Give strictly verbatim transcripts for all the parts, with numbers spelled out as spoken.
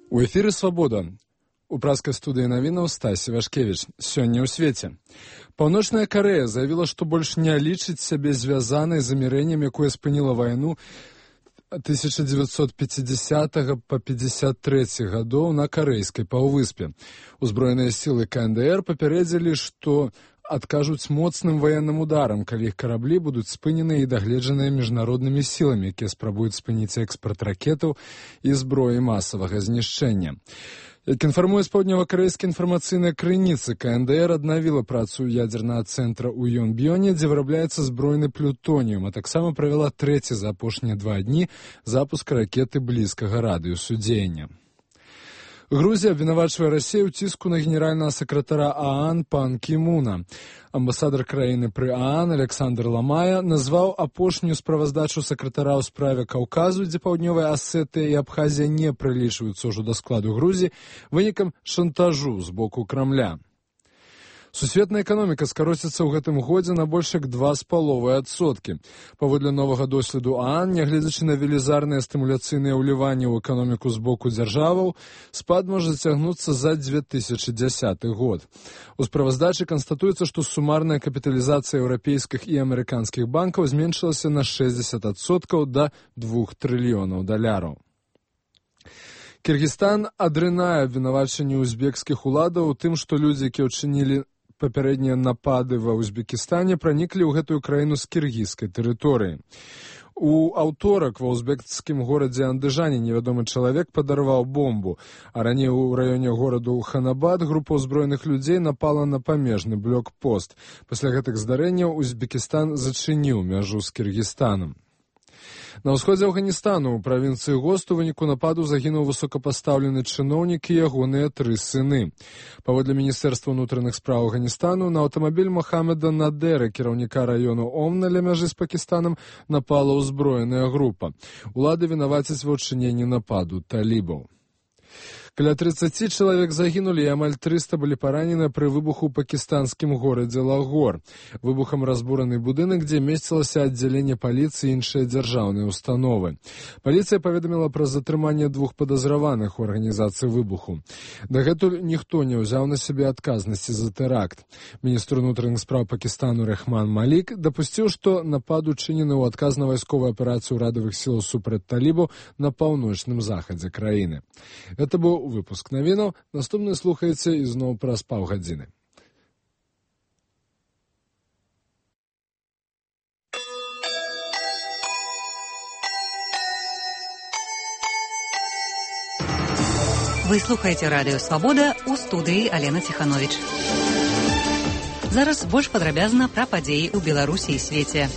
У эфіры «Свабода». У праскай студыі навінаў Стасі Вашкевіч. Сёння ў свеце. Паўночная Карэя заявіла, што больш не лічыць сябе звязанай замірэннем, якое спыніла вайну тысяча дзевяцьсот пяцідзясятага па пятьдесят трэці гадоў на карэйскай паўвыспе. Узброеныя сілы ка эн дэ эр папярэдзілі, што адкажуць моцным ваенным ударам, калі іх караблі будуць спыненыя і дагледжаныя міжнароднымі сіламі, якія спрабуюць спыніць экспарт ракетаў і зброі масавага знішчэння. Як інфармуе з паўднёва-карэйскай інфармацыйнай крыніцы, ка эн дэ эр аднавіла працу ядзернага цэнтра ў Йонбёне, дзе вырабляецца збройны плютоніум, а таксама правяла трэці за апошнія два дні запуск ракеты блізкага радыусу дзеяння. Грузія абвінавачвае Расію ў ціску на генеральнага сакратара ААН пан Кі Муна. Амбасадар краіны пры ААН Александр Ламая назваў апошнюю справаздачу сакратара ў справе Каўказу, дзе паўднёвая Асетыя і Абхазія не прылічваюцца ўжо да складу Грузіі, вынікам шантажу з боку Крамля. Сусветная эканоміка скароціцца ў гэтым годзе на больш як два з паловай адсоткі. Паводле новага доследу ААН, нягледзячы на велізарныя стымуляцыйныя ўліванні ў эканоміку з боку дзяржаваў, спад можа зацягнуцца за две тысячы дзясяты год. У справаздачы канстатуецца, што сумарная капіталізацыя еўрапейскіх і амерыканскіх банкаў зменшылася на шэсцьдзесят адсоткаў да двух трыльёнаў даляраў. Кіргізстан адрынае абвінавачанні узбекскіх уладаў у тым, што людзі, якія ўчынілі папярэднія напады ва Узбекістане, праніклі ў гэтую краіну з кіргізскай тэрыторыі. У аўторак ва узбекскім горадзе Андыжане невядомы чалавек падарваў бомбу, а раней у раёне гораду Ханабад група ўзброеных людзей напала на памежны блокпост. Пасля гэтых здарэнняў Узбекістан зачыніў мяжу з Кіргізстанам. На ўсходзе Афганістану ў правінцыі Гост у выніку нападу загінуў высокапастаўлены чыноўнік і ягоныя тры сыны. Паводле Міністэрства ўнутраных спраў Афганістану на аўтамабіль Мохамеда Надэры, кіраўніка раёну Омна ля мяжы з Пакістанам, напала ўзброеная група. Улады вінавацяць ва ўчыненні нападу талібаў. Каля трыццаці чалавек загінулі і амаль трыста былі паранены пры выбуху ў пакістанскім горадзе Лагор. Выбухам разбураны будынак, дзе месцілася аддзяленне паліцыі і іншыя дзяржаўныя установы. Паліцыя паведаміла пра затрыманне двух падазраваных у арганізацыі выбуху. Дагэтуль ніхто не ўзяў на сябе адказнасці за тэракт. Міністр унутраных спраў Пакістану Рахман Малік дапусціў, што напад учынены ў адказ на вайсковую аперацыю ўрадавых сілаў супраць талібаў на паўночным захадзе краіны. Гэта быў выпуск навінаў. Наступны слухаеце ізноў праз паўгадзіны. Вы слухаеце радыё «Свабода», у студыі Алена Ціхановіч. Зараз больш падрабязна пра падзеі ў Беларусі і свеце.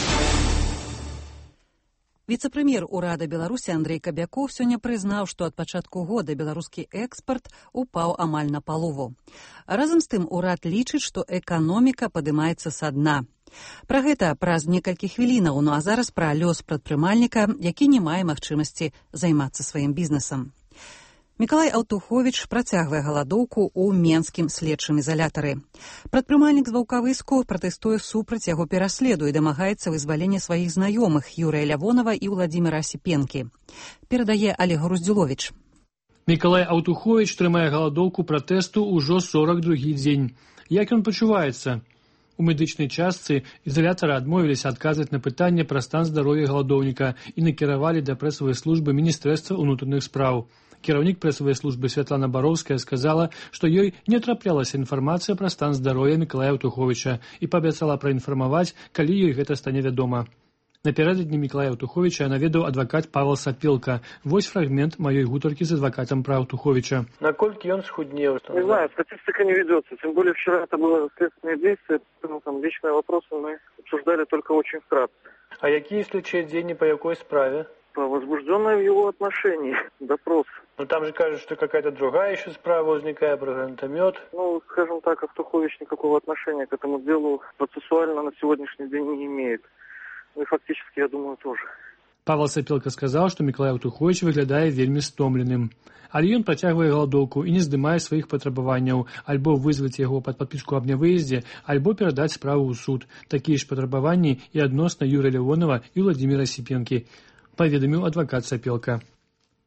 Віцэ-прэм'ер урада Беларусі Андрэй Кабякоў сёння прызнаў, што ад пачатку года беларускі экспарт упаў амаль на палову. Разам з тым урад лічыць, што эканоміка падымаецца са дна. Пра гэта праз некалькі хвілінаў, ну а зараз пра лёс прадпрымальніка, які не мае магчымасці займацца сваім бізнесам. Мікалай Аўтуховіч працягвае галадоўку ў менскім следчым изалятары. Прадпрымальнік з Ваўкавыску пратэстуе супраць яго пераследу і дамагаецца вызвалення сваіх знаёмых Юрыя Лявонова і Владзіміра Асіпенкі. Перадае Олег Груздзюловіч. Мікалай Аўтуховіч трымае галадоўку пратэсту ўжо сорок другі дзень. Як ён пачуваецца? У медычнай частцы изолятора адмовіліся адказваць на пытанне пра стан здароўя галадоўніка і накіравалі да прэсавай службы Міністэрства ўнутраных спраў. Кіраўнік прэсавай службы Святлана Бароўская сказала, што ёй не траплялася інфармацыя пра стан здароўя Мікалая Аўтуховіча і паабяцала праінфармаваць, калі ёй гэта стане вядома. Напярэдадні Мікалая Аўтуховіча наведаў адвакат Павел Сапелка. Вось фрагмент маёй гутаркі з адвакатам пра Аўтуховіча. Наколькі ён схуднеў? Не знаю, статистика не ведется. Тем более вчера это было следственное действие, поэтому там личные вопросы мы обсуждали только очень вкратце. А какие следующие деньги по какой справе? По возбужденной в его отношении допрос. Ну там же кажется, что какая-то другая еще справа возникает про гранатомет. Ну, скажем так, Аўтухович никакого отношения к этому делу процессуально на сегодняшний день не имеет. Ну и фактически, я думаю, тоже. Павел Сапелка сказаў, што Мікалай Аўтуховіч выглядае вельмі стомленым. Але ён працягвае галадоўку і не здымае сваіх патрабаванняў, альбо вызваць яго пад падпіску аб нявыездзе, альбо перадаць справу ў суд. Такія ж патрабаванні і адносна Юрыя Лявонова і Владзіміра Асіпенкі, паведаміў адвакат Сапелка.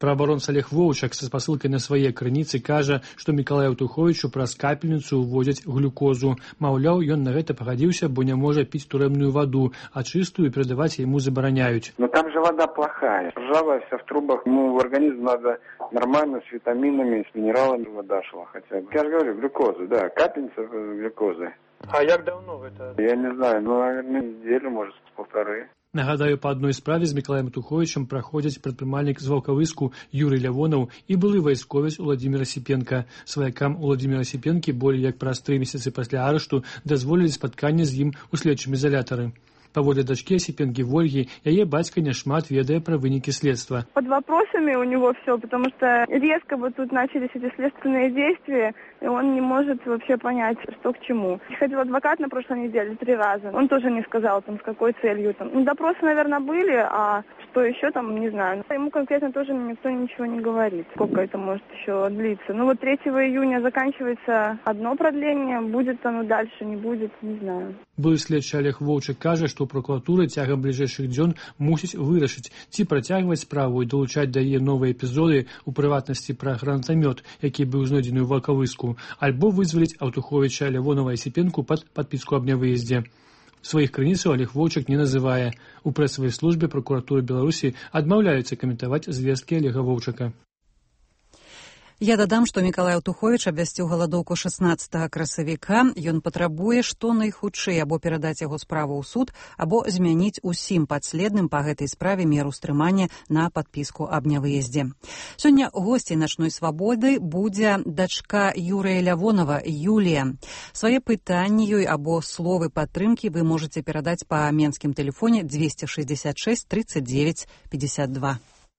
Праабаронца Олег Воўчак са спасылкай на свае крыніцы кажа, што Мікалаю Аўтуховічу праз капельніцу ўводзяць глюкозу. Маўляў, ён на гэта пагадзіўся, бо не можа піць турэмную ваду, а чыстую перадаваць яму забараняюць. Но там же вода плохая, ржавая вся в трубах. Ну, в организм надо нормально, с витаминами, с минералами вода шла хотя бы. Я же говорю, глюкозу, да, капельница глюкозы. А як давно гэта? Я не знаю, ну, наверное, неделю, может, полторы. Нагадаю, па адной справе з Мікалаем Аўтуховічам праходзіць прадпрымальнік з Ваўкавыску Юрый Лявонаў і былы вайсковец Уладзімір Асіпенка. Сваякам Уладзіміра Асіпенкі болей як праз тры месяцы пасля арышту дазволілі спатканне з ім у следчым изолятары. Паводле дачкі Асіпенкі Вольгі, яе бацька няшмат ведае пра вынікі следства. Под вопросами у него все, потому что резко вот тут начались эти следственные действия, и он не может вообще понять, что к чему. Ходил адвокат на прошлой неделе три раза. Он тоже не сказал, там, с какой целью. Там. Ну, допросы, наверное, были, а что еще там, не знаю. Ему конкретно тоже никто ничего не говорит, сколько это может еще длиться. Ну вот третьего июня заканчивается одно продление, будет оно дальше, не будет, не знаю. Былы следчы Олег Воўчак кажа, што прокуратура цягам бліжэйшых дзён мусіць вырашыць, ці працягваць справу і далучаць да яе новыя эпізоды, у прыватнасці пра гранатамёт, які быў знойдзены ў Ваўкавыску, альбо вызваліць Аўтуховіча, Лявонава і Асіпенку пад падпіску аб нявыездзе. Сваіх крыніцаў Олег Воўчак не называе. У прэсавай службе прокуратуры Беларусі адмаўляюцца каментаваць звесткі Олега Воўчака. Я дадам, што Мікалай Аўтуховіч абвясціў галадоўку шаснаццатага красавіка. Ён патрабуе, што найхутчэй або перадаць яго справу ў суд, або змяніць усім падследным па гэтай справе меру стрымання на падпіску аб нявыездзе. Сёння госцей начной свабоды будзе дачка Юрыя Лявонава, Юлія. Свае пытанні ёй або словы падтрымкі вы можаце перадаць па менскім тэлефоне двести шестьдесят шесть тридцать девять пятьдесят два.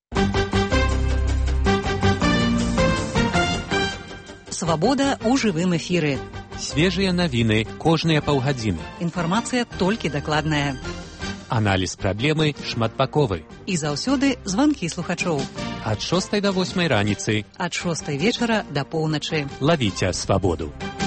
Свабода ў жывым эфіры. Свежыя навіны кожныя паўгадзіны. Інфармацыя толькі дакладная. Аналіз праблемы шматбаковы. І заўсёды званкі слухачоў. Ад шостай да восьмай раніцы. Ад шостай вечара да поўначы. Лавіце свабоду.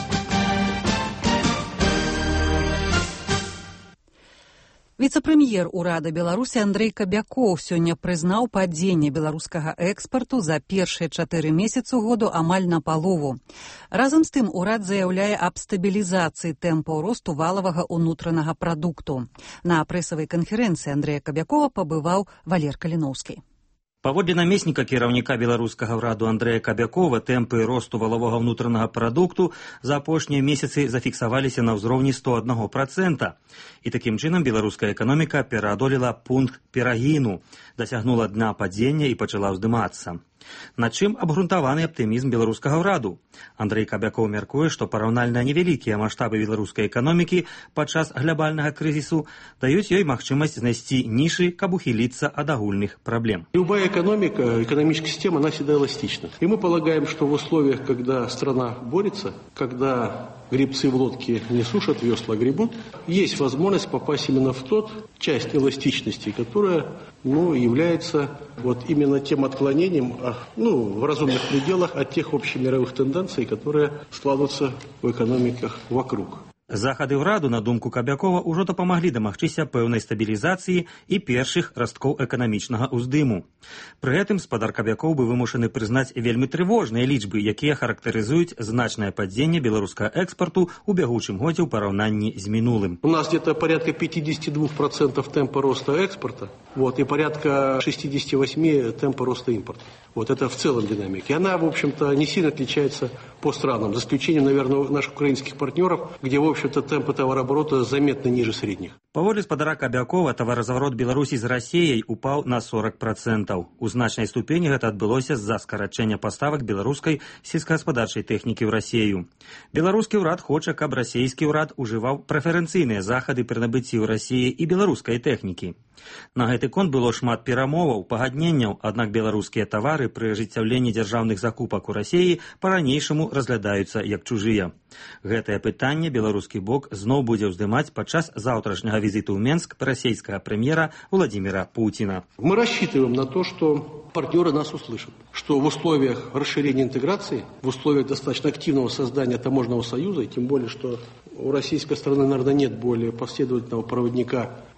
Віцэ-прэм'ер урада Беларусі Андрэй Кабякоў сёння прызнаў падзенне беларускага экспарту за першыя чатыры месяцы году амаль на палову. Разам з тым урад заяўляе аб стабілізацыі тэмпаў росту валавага ўнутранага прадукту. На прэсавай канферэнцыі Андрэя Кабякова пабываў Валер Каліноўскі. Паводле намесніка кіраўніка беларускага ўраду Андрэя Кабякова, тэмпы росту валавога ўнутранага прадукту за апошнія месяцы зафіксаваліся на ўзроўні сто адзін працэнт. І такім чынам беларуская эканоміка пераадолела пункт перагіну, дасягнула дна падзення і пачала ўздымацца. На чым абгрунтаваны аптымізм беларускага ўраду? Андрэй Кабякоў мяркуе, што параўнальна невялікія маштабы беларускай эканомікі падчас глобальнага крызісу даюць ёй магчымасць знайсці нішы, каб ухіліцца ад агульных праблем. Любая экономика, экономическая система, она всегда эластична. И мы полагаем, что в условиях, когда страна борется, когда гребцы в лодке не сушат, весла гребут, есть возможность попасть именно в тот часть эластичности, которая ну, является вот именно тем отклонением ну, в разумных пределах от тех общемировых тенденций, которые складываются в экономиках вокруг. Захады ўраду, на думку Кабякова, ўжо дапамаглі дамагчыся пэўнай стабілізацыі і першых расткоў эканамічнага ўздыму. Пры гэтым спадар Кабякоў бы вымушаны прызнаць вельмі трывожныя лічбы, якія характарызуюць значнае падзенне беларускага экспарту ў бягучым годзе ў параўнанні з минулым. У нас где-то порядка пятьдесят два процента темпа роста экспорта, вот, и порядка шестьдесят восемь процентов темпа роста импорта. Вот это в целом динамика. И она, в общем-то, не сильно отличается по странам, за исключением, наверное, наших украинских партнеров, где, в общем-то, темпы товарооборота заметно ниже средних. Паводле спадара Кабякова, таваразаварот Беларусі з Расіяй упаў на сорок процентов. У значнай ступені гэта адбылося з-за скарачэння паставак беларускай сельскагаспадарчай тэхнікі ў Расію. Беларускі ўрад хоча, каб расійскі ўрад ужываў прэферэнцыйныя захады пры набыцці ў Расіі і беларускай тэхнікі. На гэты конт было шмат перамоваў, пагадненняў, аднак беларускія тавары пры ажыццяўленні дзяржаўных закупак у Расіі па-ранейшаму разглядаюцца як чужыя. Гэтае пытанне беларускі бок зноў будзе ўздымаць падчас заўтрашняга візіту ў Менск расійскага прэм'ера Владимира Путина. Мы рассчитываем на то, что партнеры нас услышат, что в условиях расширения интеграции, в условиях достаточно активного создания таможенного союза, и тем более, что у российской стороны, наверное, нет более последовательного проводника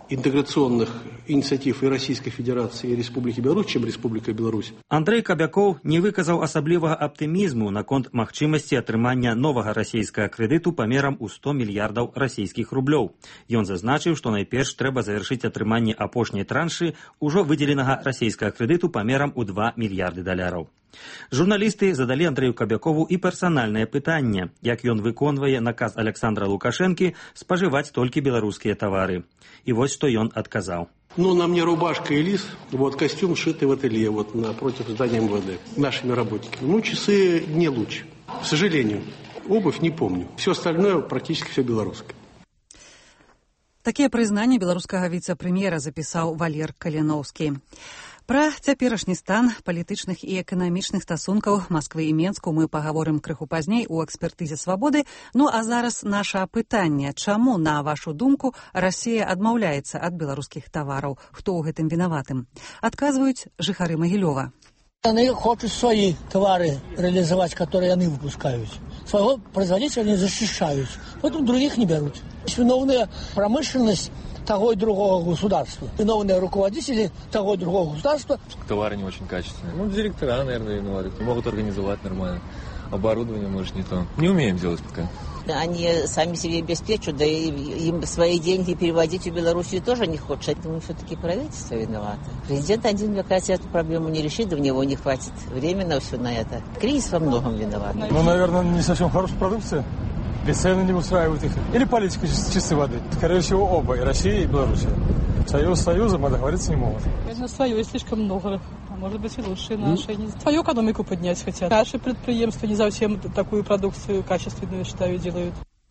интеграционных инициатив и Российской Федерации, и Республики Беларусь, чем Республика Беларусь. Андрей Кабяков не выказаў асаблівага аптымізму наконт магчымасці атрымання новага расійскага крэдыту памерам у сто мільярдаў расійскіх рублёў. Ён зазначыў, што найперш трэба завяршыць атрыманне апошняй траншы ўжо выдзеленага расійскага крэдыту памерам у два мільярды даляраў. Журналісты задалі Андрею Кабякову і персанальнае пытанне, як ён выконвае наказ Александра Лукашэнкі спажываць толькі беларускія тавары. І вось што ён адказаў. Ну, на мне рубашка и лис, вот костюм сшитый в ателье, вот напротив здания эм вэ дэ, нашими работниками. Ну, часы не лучше, к сожалению. Обувь не помню. Все остальное практически все белорусское. Такія прызнанні беларускага віцэ-прэм'ера запісаў Валер Каліноўскі. Пра цяперашні стан палітычных і эканамічных стасункаў Масквы і Менску мы пагаворым крыху пазней у экспертызе «Свабоды». Ну а зараз наша пытанне. Чаму, на вашу думку, Расія адмаўляецца ад беларускіх тавараў? Хто ў гэтым вінаватым? Адказваюць жыхары Магілёва. Они хотят свои товары реализовать, которые они выпускают. Своего производителя не защищают, поэтому других не берут. Виновная промышленность того и другого государства. Виновные руководители того и другого государства. Товары не очень качественные. Ну, директора, наверное, виноваты. Не могут организовать нормально. Оборудование, может, не то. Не умеем делать пока. Они сами себе обеспечат, да и им свои деньги переводить в Белоруссию тоже не хочет. Поэтому все-таки правительство виновато. Президент один, мне кажется, эту проблему не решит, да в него не хватит времени все на это. Кризис во многом виноват. Ну, наверное, не совсем хорошая продукция. Или цены не устраивают их. Или политика чистой воды. Скорее всего, оба, и Россия, и Белоруссия. Союз с союзом, а договориться не могут. Наверное, свое слишком много. А может быть и лучшие наши. Mm. Свою экономику поднять хотят. Наши предприемства не совсем такую продукцию качественную, считаю, делают.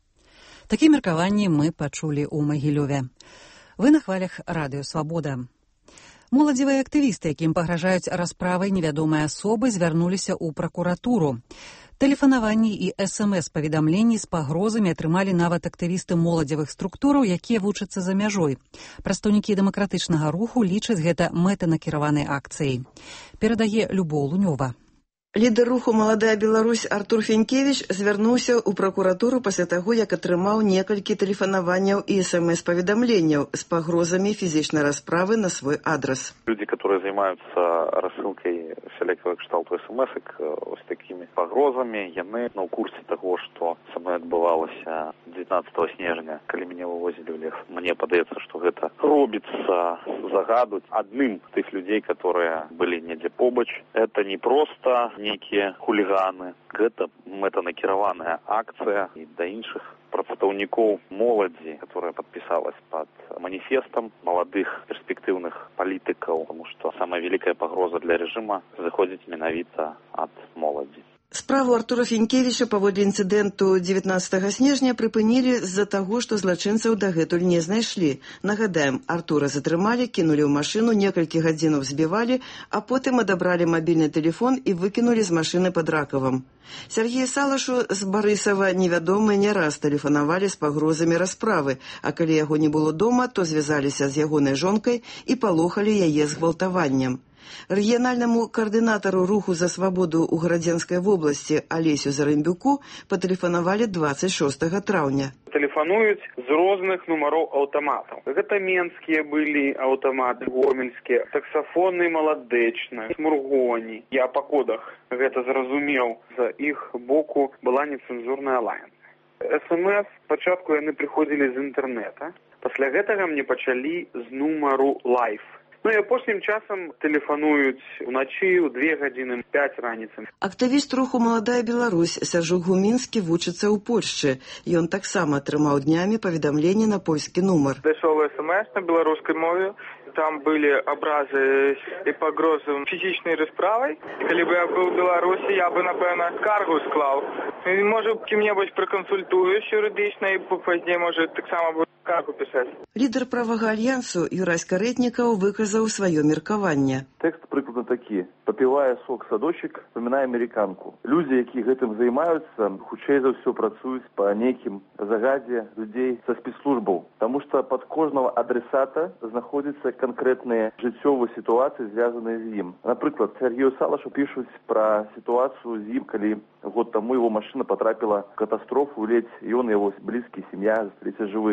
Такие меркаванні мы пачулі ў Магілёве. Вы на хвалях радыё «Свабода». Моладзевыя актывісты, якім пагражаюць расправай невядомыя асобы, звярнуліся ў пракуратуру. Тэлефанаванні і эс эм эс-паведамленні з пагрозамі атрымалі нават актывісты моладзевых структураў, якія вучацца за мяжой. Прадстаўнікі дэмакратычнага руху лічаць гэта мэтанакіраванай акцыяй. Перадае Любоў Лунёва. Лідар руху «Маладая Беларусь» Артур Фенькевич звярнуўся ў пракуратуру пасля таго, як атрымаў некалькі тэлефанаванняў і эс эм эс-паведамленняў з пагрозамі фізічнай расправы на свой адрес. Люди, которые занимаются рассылкой всякого кшталту эс эм эс-ок с такими погрозами, яны на курсе того, что со мной отбывалось девятнадцатого снежня, когда меня вывозили в лес. Мне подается, что это робится загадывать одним тех людей, которые были недзе побач. Это не просто некие хулиганы. Это мэтанакіраваная акция и до іншых прадстаўнікоў моладзі, которая подписалась под манифестом молодых перспективных политиков, потому что самая великая погроза для режима заходит менавіта от моладзі. Справу Артура Фенькевіча паводле інцыдэнту дзевятнаццатага снежня прыпынілі з-за таго, што злачынцаў дагэтуль не знайшлі. Нагадаем, Артура затрымалі, кінулі ў машыну, некалькі гадзінаў збівалі, а потым адабралі мабільны тэлефон і выкінулі з машыны пад Ракавам. Сергею Салашу з Барысава невядомыя не раз тэлефанавалі з пагрозамі расправы, а калі яго не было дома, то звязаліся з ягонай жонкай і палохалі яе згвалтаваннем. Рэгіянальнаму каардынатару руху за свабоду ў Гарадзенскай вобласці Алесю Зарымбюку патэлефанавалі дваццаць шостага траўня. Тэлефануюць з розных нумароў аўтаматаў. Гэта менскія былі аўтаматы, гомельскія, саксафоны маладэчныя, смургоні. Я па кодах гэта зразумеў. З іх боку была нецэнзурная лаянка. эс эм эс спачатку яны прыходзілі з інтэрнэта. Пасля гэтага мне пачалі з нумару лайф. Ну і апошнім часам тэлефануюць уначы ў две гадзіны, пяць раніцы. Актывіст руху «Маладая Беларусь» Сяржук Гумінскі вучыцца ў Польшчы. Ён таксама атрымаў днямі паведамленне на польскі нумар. Дайшоў эс эм эс на беларускай мове. Там были образы и погрозы физичной расправой. Коли бы я был в Беларуси, я бы, напевно, скаргу склав. И, может, кем-нибудь проконсультуюсь юридично, и позднее, может, так само буду скаргу писать. Лідар правага альянсу Юрась Карэтнікаў выказаў сваё меркаванне. Тэкст прыкладна такі. Папівае сок садочек, вспоминае американку. Людзі, якія гэтым займаюцца, хутчэй за ўсё працуюць па нейкім загадзе людзей са спецслужбаў. Таму што пад кожнага адресата знаходзіцца конкретные жыццёвыя сітуацыі, звязаныя з ім. Напрыклад, Сергею Салашу пішуць пра сітуацыю з ім, калі год таму его машина потрапила в катастрофу, ледь, и он, его близкие, семья, засталіся жывыя. Мне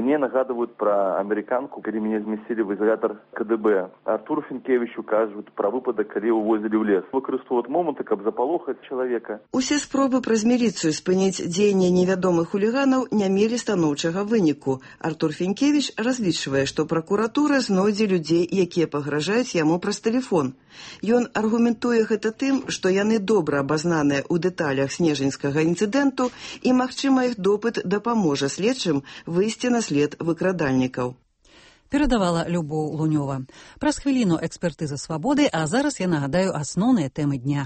Мне нагадывают про американку, когда меня зместили в изолятор КДБ. Артуру Фінкевічу кажут про выпадок, когда увозили в лес. Выкрыстывают момент, как заполохать человека. Усе спробы праз міліцыю спыніць дзеянне невядомых хуліганаў не мелі станоўчага выніку. Артур Фінкевіч разлічвае, што пракуратура знойдзе людзей, якія пагражаюць яму праз тэлефон. Ён аргументуе гэта тым, што яны добра абазнаныя ў дэталях снежаньскага інцыдэнту і, магчыма, іх допыт дапаможа следчым выйсці на след выкрадальнікаў. Перадавала Любоў Лунёва. Праз хвіліну экспертыза свабоды, а зараз я нагадаю асноўныя тэмы дня.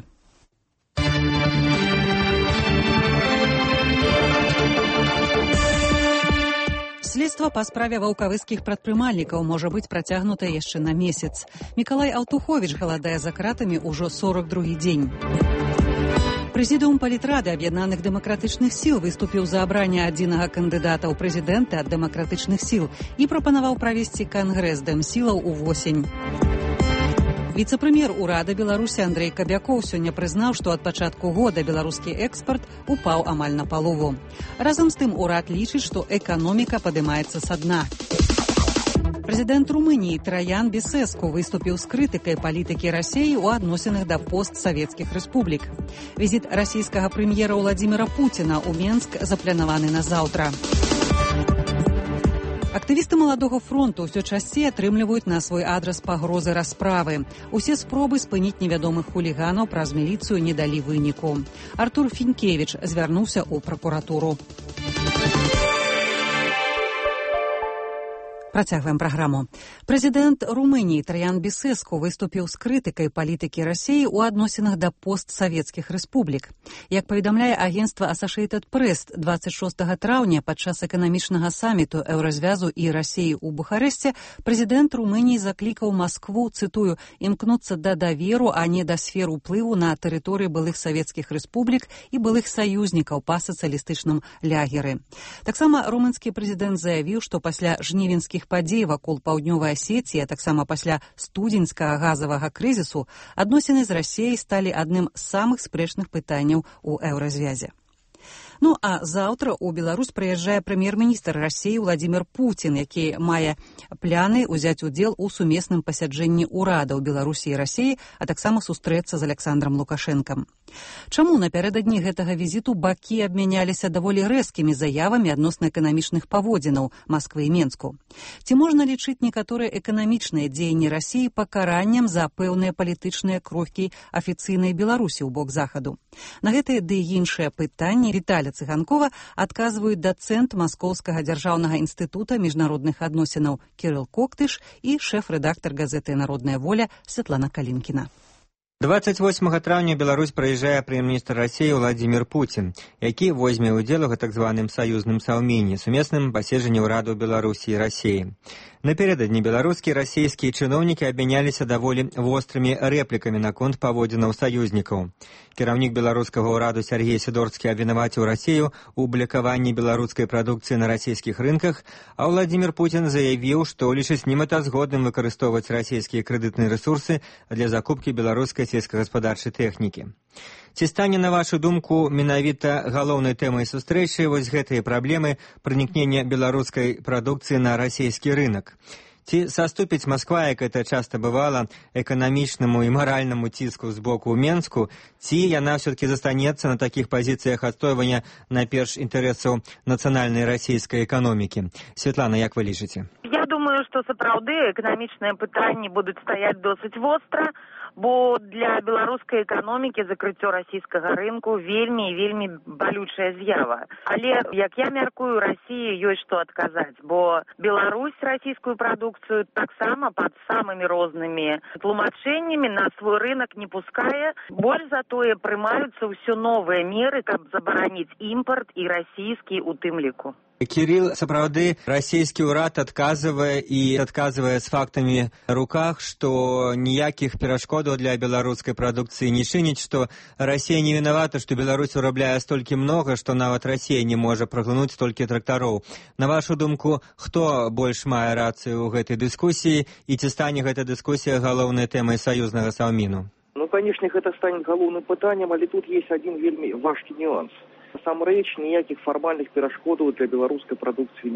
Следства па справе ваўкавыскіх прадпрымальнікаў можа быць працягнута яшчэ на месяц. Мікалай Аўтуховіч галадае за кратамі ўжо сорок другі дзень. Прэзідыум палітрады аб'яднаных дэмакратычных сіл выступіў за абранне адзінага кандыдата ў прэзідэнты ад дэмакратычных сіл і прапанаваў правесці кангрэс дэмсілаў увосень. Віцэ-прэм'ер урада Беларусі Андрэй Кабякоў сёння прызнаў, што ад пачатку года беларускі экспарт упаў амаль на палову. Разам з тым урад лічыць, што эканоміка падымаецца са дна. Прэзідэнт Румыніі Траян Бесеску выступіў з крытыкай палітыкі Расіі ў адносінах да постсавецкіх рэспублік. Візіт расійскага прэм'ера Владзіміра Пуціна ў Менск запланаваны на заўтра. Актывісты Маладога фронту ўсё часцей атрымліваюць на свой адрас пагрозы расправы. Усе спробы спыніць невядомых хуліганаў праз міліцыю не далі выніку. Артур Фінкевіч звярнуўся ў пракуратуру. Працягваем праграму. Прэзідэнт Румыніі Траян Бесеску выступіў з крытыкай палітыкі Расіі ў адносінах да постсавецкіх рэспублік. Як паведамляе агенцтва Associated Press, дваццаць шостага траўня падчас эканамічнага саміту Еўразвязу і Расіі ў Бухарэсце прэзідэнт Румыніі заклікаў Маскву, цытую, імкнуцца да даверу, а не да сфер уплыву на тэрыторыі былых савецкіх рэспублік і былых саюзнікаў па сацыялістычным лягеры. Таксама румынскі прэзідэнт заявіў, што пасля жнівеньскіх падзей вакол паўднёвай Асетіі, а таксама пасля студзеньскага газавага крызісу, адносіны з Расіяй сталі адным з самых спрэчных пытанняў у Еўразвязе. Ну а заўтра ў Беларусь прыязджае прэм'ер-міністр Расіі Владзімір Пуцін, які мае пляны ўзяць удзел у сумесным пасяджэнні ўрадаў Беларусі і Расіі, а таксама сустрэцца з Александром Лукашэнкам. Чаму напярэдадні гэтага візіту бакі абмяняліся даволі рэзкімі заявамі адносна эканамічных паводзінаў Масквы і Менску? Ці можна лічыць некаторыя эканамічныя дзеянні Расіі пакараннем за пэўныя палітычныя крокі афіцыйнай Беларусі ў бок захаду? На гэтыя ды іншыя пытанні Віталя Цыганкова адказваюць дацэнт Маскоўскага дзяржаўнага інстытута міжнародных адносінаў Кірыл Коктыш і шэф-рэдактар газеты «Народная воля» Святлана Калінкіна. дваццаць восьмага траўня Беларусь прыязджае прэм'ер-міністр Расіі Владзімір Пуцін, які возьме ўдзел у так званым саюзным саўменні, сумесным паседжанні ўрадаў Беларусі і Расіі. Напярэдадні беларускія і расійскія чыноўнікі абмяняліся даволі вострымі рэплікамі наконт паводзінаў саюзнікаў. Кіраўнік беларускага ўраду Сергей Сідорскі абвінаваціў Расію ў блакаванні беларускай прадукцыі на расійскіх рынках, а Владзімір Пуцін заявіў, што лічыць немэтазгодным выкарыстоўваць расійскія крэдытныя рэсурсы для закупкі беларускай сельскагаспадарчай тэхнікі. Ці стане, на вашу думку, менавіта галоўнай тэмай сустрэчы вось гэтыя праблемы пранікнення беларускай прадукцыі на расійскі рынок? Ці саступіць Масква, як это часта бывала, эканамічнаму і маральнаму ціску з боку Менску, ці яна ўсё-таки застанецца на такіх пазіцыях адстойвання найперш інтарэсаў нацыянальнай расійскай эканомікі? Святлана, як вы лічыце? Я думаю, што сапраўды эканамічныя пытанні будуць стаяць досыць востра, бо для беларускай эканомікі закрыццё расійскага рынку вельмі і вельмі балючая з'ява. Але, як я мяркую, Расіі ёсць што адказаць, бо Беларусь расійскую прадукцыю таксама пад самымі рознымі тлумачэннямі на свой рынок не пускае. Больш за тое прымаюцца ўсё новыя меры, каб забараніць імпарт і расійскі у тым ліку. Кірил, сапраўды, расійскі ўрад адказвае і адказвае з фактамі руках, што ніякіх перашкодаў для беларускай прадукцыі не чыніць, што Расія не вінавата, што Беларусь вырабляе столькі многа, што нават Расія не можа праглынуць столькі трактароў. На вашу думку, хто больш мае рацыю ў гэтай дыскусіі і ці стане гэта дыскусія галоўнай тэмай саюзнага саўміну? Ну, конечно, гэта стане галоўным пытаннем, але тут есть один вельмі важкі нюанс. Насамрэч, ніякіх фармальных перашкодаў для беларускай прадукцыі няма.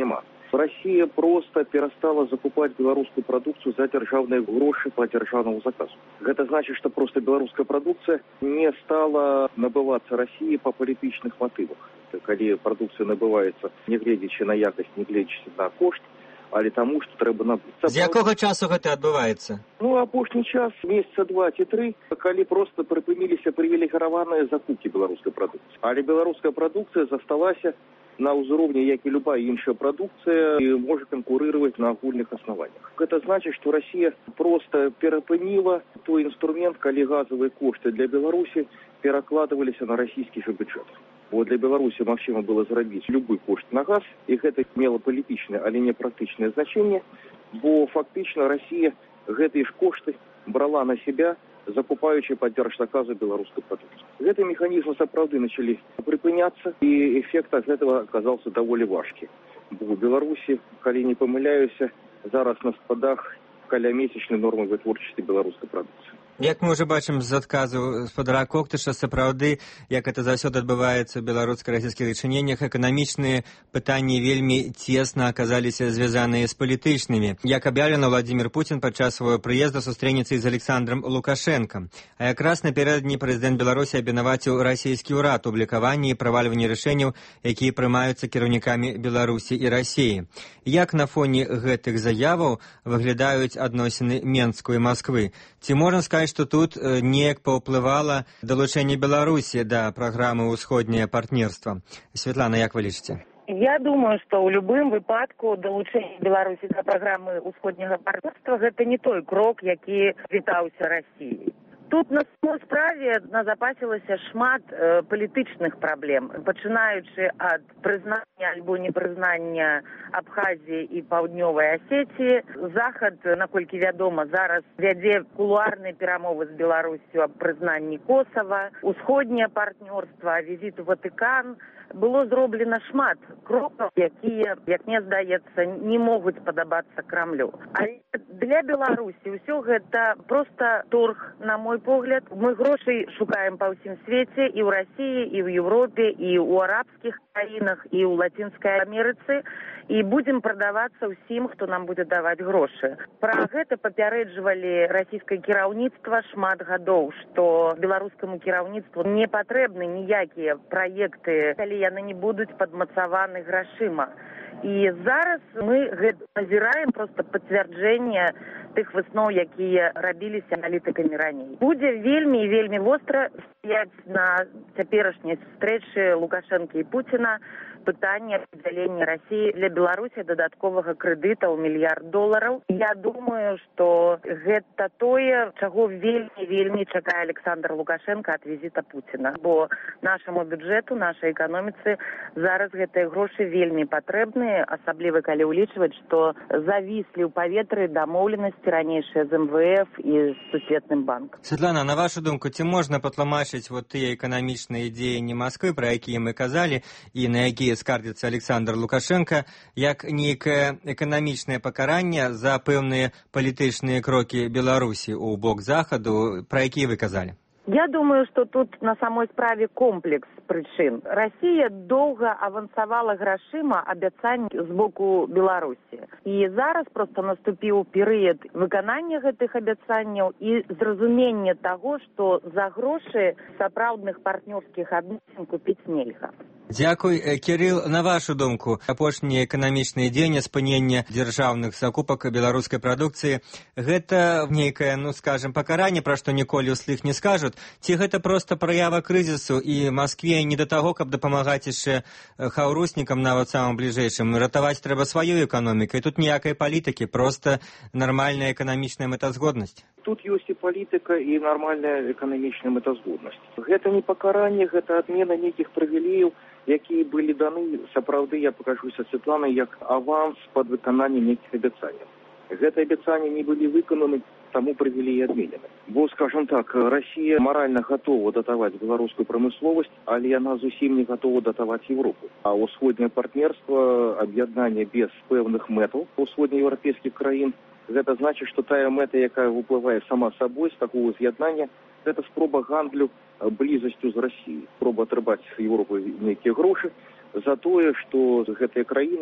Россия просто перестала закупать белорусскую продукцию за державные гроши по державному заказу. Это значит, что просто белорусская продукция не стала набываться Россией по политичных мотивах. Когда продукция набывается, не глядячи на якость, не глядячи на кошт, але тому, що треба набути. З якого часу це відбувається? Ну, апошні час, місяця два чи три, коли просто припинилися привілегіровані закупки білоруської продукції. Але білоруська продукція засталася на уровне, як і любая іншая продукція, і може конкурувати на огульних основаннях. Це значить, що Росія просто перепинила той інструмент, коли газові кошти для Білорусі перекладувалися на російський же бюджет. Бо для Беларуси максимум было заработать любой кошт на газ, и это имело политичное, але не практичное значение, бо фактично Россия эти ж кошты брала на себя, закупаючи по держзаказу белорусскую продукцию. Эти механизмы сапраўды начали припыняться, и эффект от этого оказался довольно важкий. Бо в Беларуси, коли не помиляюсь, зараз на складах каля месячной нормы вытворчасці беларускай продукции. Як мы ўжо бачым з адказу спадара Коктыша, сапраўды, як это заўсёды адбываецца ў беларуска-расійскіх дачыненнях, эканамічныя пытанні вельмі цесна аказаліся звязаныя з палітычнымі. Як аб'яўлена, Владзімір Пуцін падчас свайго прыезду сустрэнецца з Александром Лукашенкам. А якраз напярэдадні прэзідэнт Беларусі абвінаваціў расійскі ўрад у блакаванні і правальванні рашэнняў, якія прымаюцца кіраўнікамі Беларусі і Расіі. Як на фоне гэтых заяваў выглядаюць адносіны Менску і Масквы? Ці можна сказаць, што тут неяк паўплывала далучэнне Беларусі да праграмы «Усходняе партнерства». Светлана, як вы лічыце? Я думаю, што ў любым выпадку далучэнне Беларусі да праграмы «Усходняга партнерства» гэта не той крок, які вітаўся Расіяй. Тут на самой справе назапасілася шмат э, палітычных праблем, пачынаючы ад прызнання альбо непрызнання Абхазіі і Паўднёвай Асетіі. Захад, наколькі вядома, зараз вядзе кулуарныя перамовы з Беларусю аб прызнанні Косава, усходняе партнёрства, візіт у Ватыкан. Было зроблена шмат крокаў, якія, як мне здаецца, не могуць падабацца Крамлю. Але для Беларусі ўсё гэта проста торг, на мой погляд. Мы грошай шукаем па ўсім свеце, і ў Расіі, і ў Еўропе, і ў арабскіх краінах, і ў Лацінскай Амерыцы, і будзем прадавацца ўсім, хто нам будзе даваць грошы. Пра гэта папярэджвалі расійскае кіраўніцтва шмат гадоў, што беларускаму кіраўніцтву не патрэбны ніякія праекты, калі яны не будуць падмацаваны грашыма. І зараз мы гэта назіраем проста пацвярджэнне тых высноў, якія рабіліся аналітыкамі раней. Будзе вельмі і вельмі востра стаяць на цяперашняй сустрэчы Лукашэнкі і Пуціна пытанне падзялення Расіі для Беларусі дадатковага крэдыта ў мільярд долараў. Я думаю, што гэта тое, чаго вельмі-вельмі чакае Александр Лукашенко ад візіта Пуціна. Бо нашаму бюджэту, нашай эканоміцы зараз гэтыя грошы вельмі патрэбныя, асабліва калі ўлічваць, што завіслі ў паветры дамоўленасці ранейшыя з эм вэ эф і з Сусветным банкам. Светлана, на вашу думку, ці можна патлумачыць вот тыя эканамічныя дзеянні Масквы, пра якія мы казалі, і на якія скардзіцца Александр Лукашенко, як нейкае эканамічнае пакаранне за пэўныя палітычныя крокі Беларусі ў бок захаду, пра якія вы казалі? Я думаю, што тут на самой справе комплекс прычын. Расія доўга авансавала грашыма абяцанні з боку Беларусі. І зараз проста наступіў перыяд выканання гэтых абяцанняў і зразумення таго, што за грошы сапраўдных партнёрскіх адносін купіць нельга. Дзякуй. Кірыл, на вашу думку, апошнія эканамічныя дзеянні спынення дзяржаўных закупак беларускай прадукцыі гэта нейкае, ну, скажем, пакаранне, пра што ніколі ўслых не скажуць, ці гэта проста праява крызісу і Маскве не да таго, каб дапамагаць яшчэ хаўруснікам, нават самым бліжэйшым, ратаваць трэба сваю эканоміку, і тут ніякай палітыкі, проста нармальная эканамічная мэтазгоднасць? Тут ёсць і палітыка, і нармальная эканамічная мэтазгоднасць. Гэта не пакаранне, гэта адмена нейкіх прывілеяў, якія былі даны, сапраўды, я пакажу са Светланай, як аванс пад выкананне нейкіх абяцанняў. Гэтыя абяцанні не былі выкананы, таму прывілеі адменены. Бо, скажем так, Расія маральна гатова датаваць беларускую прамысловасць, але яна зусім не гатова датаваць Еўропу. А ўсходняе партнерства, аб'яднанне без пэўных мэтаў усходнееўрапейскіх краін, гэта значыць, што тая мэта, якая выплывае сама сабой з такого з'яднання, гэта спроба гандлю блізасцю з Расіяй. Спроба атрымаць з Еўропы нейкія грошы за тое, што гэтыя краіны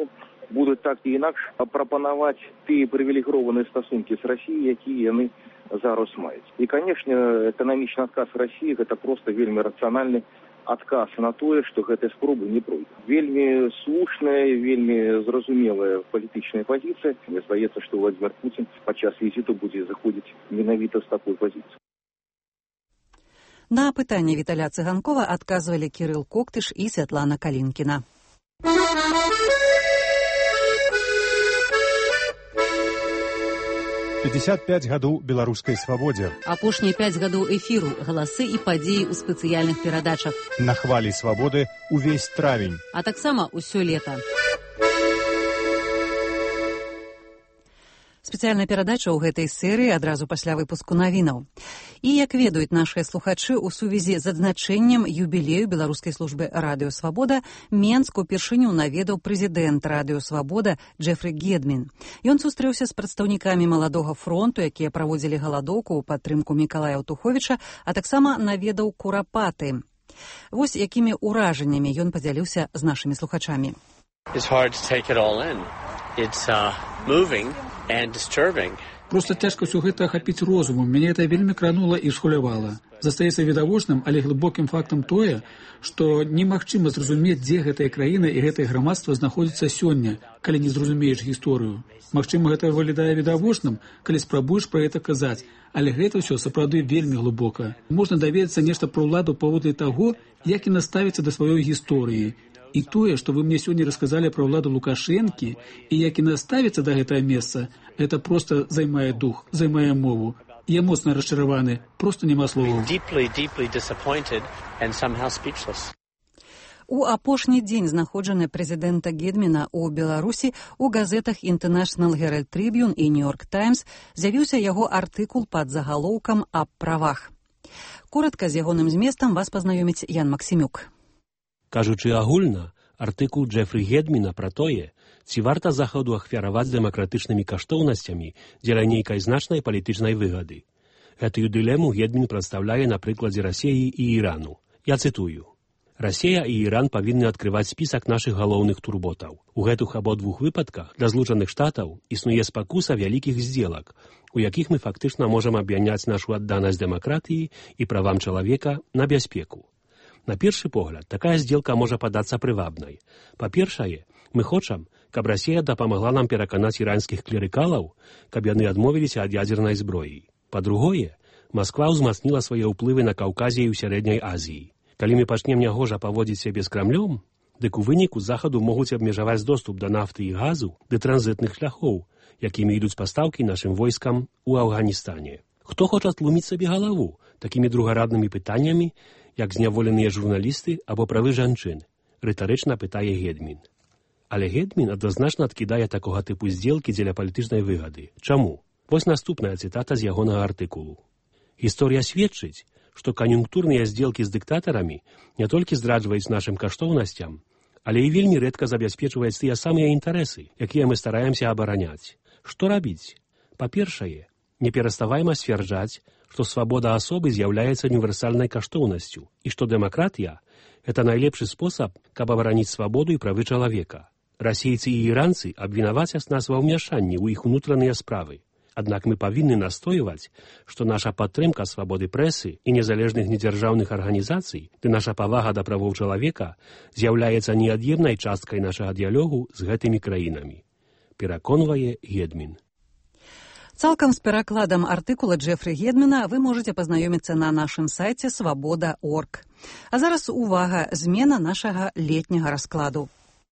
будуць так і інакш прапанаваць тыя прывілегіраваныя стасункі з Расіяй, якія яны зараз маюць. І, канешне, эканамічны адказ Расіі гэта проста вельмі рацыянальны адказ на тое, што гэтыя спробы не пройдуць. Вельмі слушная, вельмі зразумелая палітычная пазіцыя. Мне здаецца, што Владимир Путин падчас візіту будзе заходзіць менавіта з такой пазіцыі. На пытанне Віталя Цыганкова адказвалі Кірыл Коктыш і Святлана Калінкіна. пятьдесят пять гадоў беларускай свабодзе. Апошнія пяць гадоў эфіру, галасы і падзеі ў спецыяльных перадачах. На хвалі свабоды увесь травень. А таксама ўсё лета. Спецыяльная перадача ў гэтай серыі адразу пасля выпуску навінаў. І, як ведаюць нашыя слухачы, у сувязі з адзначэннем юбілею беларускай службы «Радыё Свабода» Менск упершыню наведаў прэзідэнт «Радыё Свабода» Джефры Гедмін. Ён сустрэўся з прадстаўнікамі маладога фронту, якія праводзілі галадоўку ў падтрымку Мікалая Аўтуховіча, а таксама наведаў Курапаты. Вось якімі ўражаннямі ён падзяліўся з нашымі слухачамі. It's hard to take it all in. It's uh, moving and disturbing. Проста цяжка ўсё гэта ахапіць розумам. Мяне гэта вельмі кранула і схвалявала. Застаецца відавочным, але глыбокім фактам тое, што немагчыма зразумець, дзе гэтая краіна і гэтае грамадства знаходзіцца сёння, калі не зразумееш гісторыю. Магчыма, гэта выглядае відавочным, калі спрабуеш пра гэта казаць, але гэта ўсё сапраўды вельмі глыбока. Можна даведацца нешта пра ўладу паводле таго, як яна ставіцца да сваёй гісторыі. І тое, што вы мне сёння расказалі пра ўладу Лукашэнкі і як яна ставіцца да гэтага месца, гэта проста займае дух, займае мову. Я моцна расчараваны, проста няма словаў. Deeply, deeply disappointed and somehow speechless. У апошні дзень знаходжання прэзідэнта Гедміна ў Беларусі у газетах International Herald Tribune і New York Times з'явіўся яго артыкул пад загалоўкам аб правах. Коратка з ягоным зместам вас пазнаёміць Ян Максімюк. Кажучы агульна, артыкул Джефры Гедміна пра тое, ці варта Заходу ахвяраваць дэмакратычнымі каштоўнасцямі дзеля нейкай значнай палітычнай выгады. Гэтую дылему Гедмін прадстаўляе на прыкладзе Расіі і Ірану. Я цытую. Расія і Іран павінны адкрываць спісак нашых галоўных турботаў. У гэтых абодвух выпадках для Злучаных Штатаў існуе спакуса вялікіх здзелак, у якіх мы фактычна можам абмяняць нашу адданасць дэмакратыі і правам чалавека на бяспеку. На першы погляд, такая здзелка можа падацца прывабнай. Па-першае, мы хочам, каб Расія дапамагла нам пераканаць іранскіх клерыкалаў, каб яны адмовіліся ад ядзернай зброі. Па-другое, Масква ўзмацніла свае ўплывы на Каўказе і ў Сярэдняй Азіі. Калі мы пачнем нягожа паводзіць сябе з Крамлём, дык у выніку Захаду могуць абмежаваць доступ да нафты і газу ды транзітных шляхоў, якімі ідуць пастаўкі нашым войскам у Афганістане. Хто хоча тлуміць сабе галаву такімі другараднымі пытаннямі, як зняволеныя журналісты або правы жанчын, рытарычна пытае Гедмін. Але Гедмін адназначна адкідае такога тыпу здзелкі дзеля палітычнай выгады. Чаму? Вось наступная цытата з ягонага артыкулу. Гісторыя сведчыць, што кан'юнктурныя здзелкі з дыктатарамі не толькі здраджваюць нашым каштоўнасцям, але і вельмі рэдка забяспечваюць тыя самыя інтарэсы, якія мы стараемся абараняць. Што рабіць? Па-першае, не пераставайма сцвярджаць, што свабода асобы з'яўляецца універсальнай каштоўнасцю і што дэмакратія – гэта найлепшы спосаб, каб абараніць свабоду і правы чалавека. Расейцы і іранцы абвінавацяць нас ва ўмяшанні ў іх унутраныя справы. Аднак мы павінны настойваць, што наша падтрымка свабоды прэсы і незалежных недзяржаўных арганізацый ды наша павага да правоў чалавека з'яўляецца неад'емнай часткай нашага дыялогу з гэтымі краінамі. Пераконвае Гедмін. Цалкам з перакладам артыкула Джефры Гедміна вы можаце пазнаёміцца на нашым сайце свабода точка орг. А зараз увага, змена нашага летняга раскладу.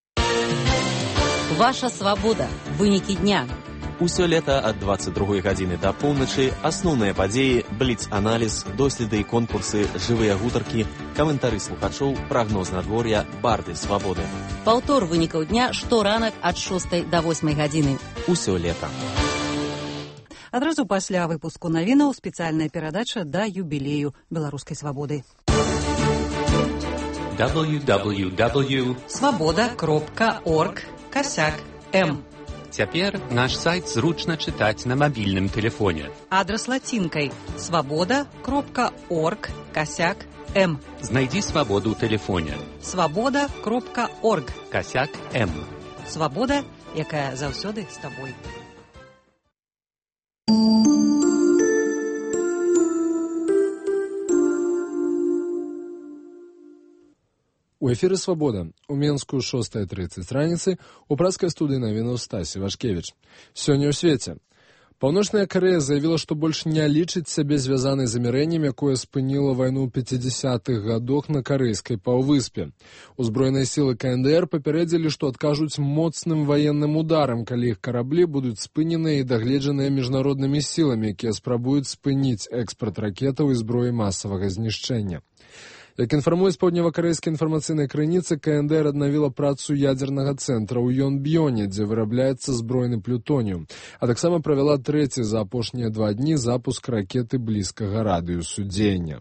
Ваша свабода. Вынікі дня. Усё лета ад дваццаць другой гадзіны да поўначы асноўныя падзеі, бліц-аналіз, доследы і конкурсы, жывыя гутаркі, каментары слухачоў, прагноз надвор'я, барды свабоды. Паўтор вынікаў дня шторанак ад шостай да восьмай гадзіны. Усё лета. Адразу пасля выпуску навінаў спецыяльная перадача да юбілею беларускай свабоды. дабл ю дабл ю дабл ю крапка свабода крапка орг касяк эм. Цяпер наш сайт зручна чытаць на мабільным тэлефоне. Адрас лацінкай свабода крапка орг касяк эм. Знайдзі свабоду ў тэлефоне. свабода крапка орг касяк эм. Свабода якая заўсёды з табой. У эфіры «Свабода». У Менску шостая тридцать раніцы у праскай студыі навінаў Стасі Вашкевіч. Сёння ў свеце. Паўночная Карэя заявіла, што больш не лічыць сябе звязанай замірэннем, якое спыніла вайну ў пяцідзясятых гадах на карэйскай паўвыспе. Узброеныя сілы ка эн дэ эр папярэдзілі, што адкажуць моцным ваенным ударам, калі іх караблі будуць спыненыя і дагледжаныя міжнароднымі сіламі, якія спрабуюць спыніць экспарт ракетаў і зброі масавага знішчэння. Як інфармуюць паўднёвакарэйскія інфармацыйныя крыніцы, ка эн дэ эр аднавіла працу ядзернага цэнтра ў Йонб'ёне, дзе вырабляецца збройны плютоніум, а таксама правяла трэці за апошнія два дні запуск ракеты блізкага радыусу дзеяння.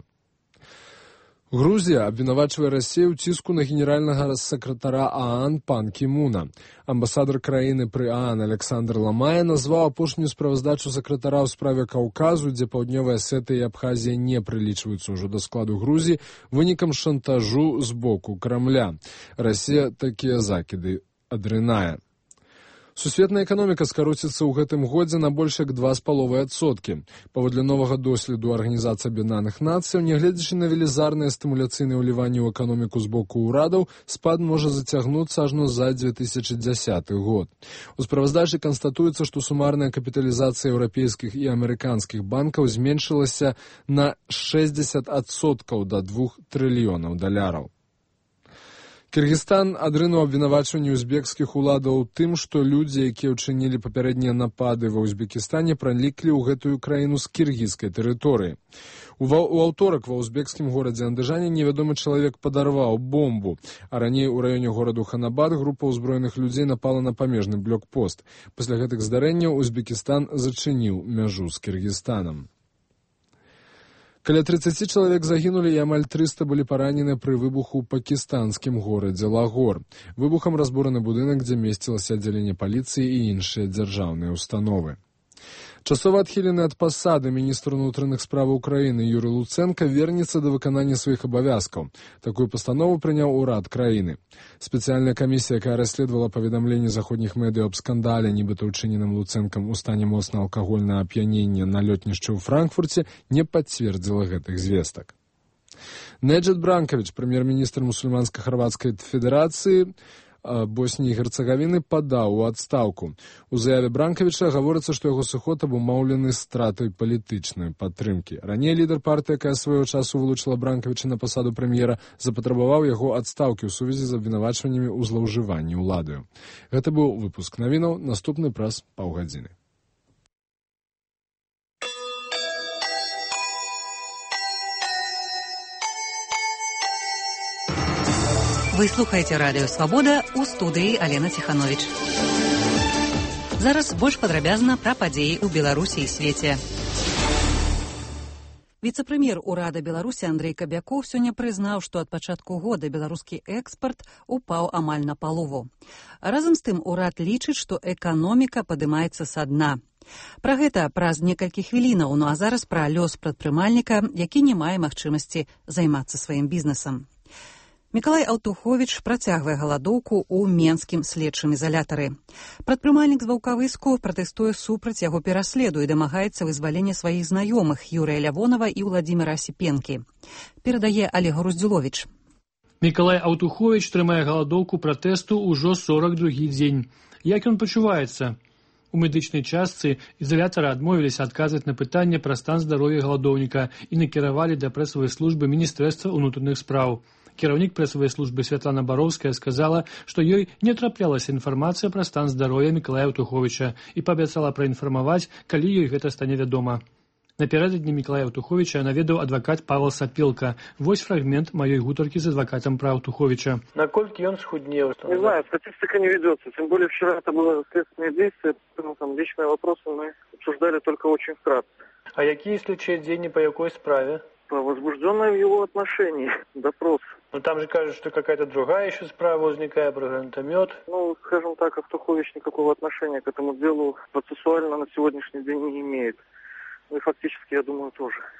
Грузія абвінавачвае Расію ў ціску на генеральнага сакратара ААН пан Кі Муна. Амбасадар краіны пры ААН Александр Ламая назваў апошнюю справаздачу сакратара ў справе Каўказу, дзе паўднёвая Асетыя і Абхазія не прылічваюцца ўжо да складу Грузіі, вынікам шантажу з боку Крамля. Расія такія закіды адрынае. Сусветная эканоміка скароціцца ў гэтым годзе на больш як два з паловай адсоткі. Паводле новага доследу Арганізацыі Аб'яднаных Нацыяў, нягледзячы на велізарныя стымуляцыйныя ўліванні ў эканоміку з боку ўрадаў, спад можа зацягнуцца ажно за дзве тысячы дзясяты год. У справаздачы канстатуецца, што сумарная капіталізацыя еўрапейскіх і амерыканскіх банкаў зменшылася на шэсцьдзесят адсоткаў да двух трыльёнаў даляраў. Кыргызстан адрынуў абвінавачванні ўзбекскіх уладаў у тым, што людзі, якія ўчынілі папярэднія напады ва Узбекістане, праніклі ў гэтую краіну з кіргізскай тэрыторыі. У аўторак ва ўзбекскім горадзе Андыжане невядомы чалавек падарваў бомбу, а раней у раёне гораду Ханабад група ўзброеных людзей напала на памежны блокпост. Пасля гэтых здарэнняў Узбекістан зачыніў мяжу з Кыргызстанам. Каля трыццаці чалавек загінулі і амаль трыста былі паранены пры выбуху ў пакістанскім горадзе Лагор. Выбухам разбураны будынак, дзе месцілася аддзяленне паліцыі і іншыя дзяржаўныя установы. Часова адхілены ад пасады міністр унутраных справаў краіны Юрый Луценко вернецца да выканання сваіх абавязкаў. Такую пастанову прыняў урад краіны. Спецыяльная камісія, якая расследавала паведамленні заходніх медыяў аб скандале, нібыта ўчыненым Луцэнкам у стане моцнага алкагольнага ап'янення на лётнішчы ў Франкфурце, не пацвердзіла гэтых звестак. Неджат Бранкавіч, прэм'ер-міністр мусульманска-харвацкай федэрацыі Боснии и Герцеговины, падаў у адстаўку. У заяве Бранкавіча гаворыцца, што яго сыход абумоўлены стратай палітычнай падтрымкі. Раней лідар партыі, якая свайго часу вылучыла Бранкавіча на пасаду прэм'ера, запатрабаваў яго адстаўкі ў сувязі з абвінавачваннямі ў злоўжыванні ўладаю. Гэта быў выпуск навінаў, наступны праз паўгадзіны. Вы слухаеце радыё «Свабода», у студыі Алена Ціхановіч. Зараз больш падрабязна пра падзеі ў Беларусі і свеце. Віцэ-прэм'ер урада Беларусі Андрэй Кабякоў сёння прызнаў, што ад пачатку года беларускі экспарт упаў амаль на палову. Разам з тым урад лічыць, што эканоміка падымаецца са дна. Пра гэта праз некалькі хвілінаў, ну а зараз пра лёс прадпрымальніка, які не мае магчымасці займацца сваім бізнесам. Мікалай Аўтуховіч працягвае галадоўку ў менскім следчым ізалятары. Прадпрымальнік з Ваўкавыску пратэстуе супраць яго пераследу і дамагаецца вызвалення сваіх знаёмых Юрыя Лявонава і Ўладзіміра Асіпенкі. Перадае Олег Груздзюловіч. Мікалай Аўтуховіч трымае галадоўку пратэсту ўжо сорак другі дзень. Як ён пачуваецца? У медычнай частцы ізалятара адмовіліся адказваць на пытанне пра стан здароўя галадоўніка і накіравалі да прэсавай службы Міністэрства ўнутраных спраў. Кіраўнік прэсавай службы Святлана Бароўская сказала, што ёй не траплялася інфармацыя пра стан здароўя Мікалая Аўтуховіча і паабяцала праінфармаваць, калі ёй гэта стане вядома. Напярэдадні Мікалая Аўтуховіча наведаў адвакат Павел Сапелка. Вось фрагмент маёй гутаркі з адвакатам пра Аўтуховіча. Наколькі ён схуднеў? Не знаю, статистика не ведется. Тем более вчера это было следственное действие, ну, там личные вопросы мы обсуждали только очень вкратце. А какие следующие деньги по какой справе? Возбужденная в его отношении допрос. Ну там же кажется, что какая-то другая еще справа возникает про гранатомет. Ну, скажем так, Аўтухович никакого отношения к этому делу процессуально на сегодняшний день не имеет. Ну и фактически, я думаю, тоже.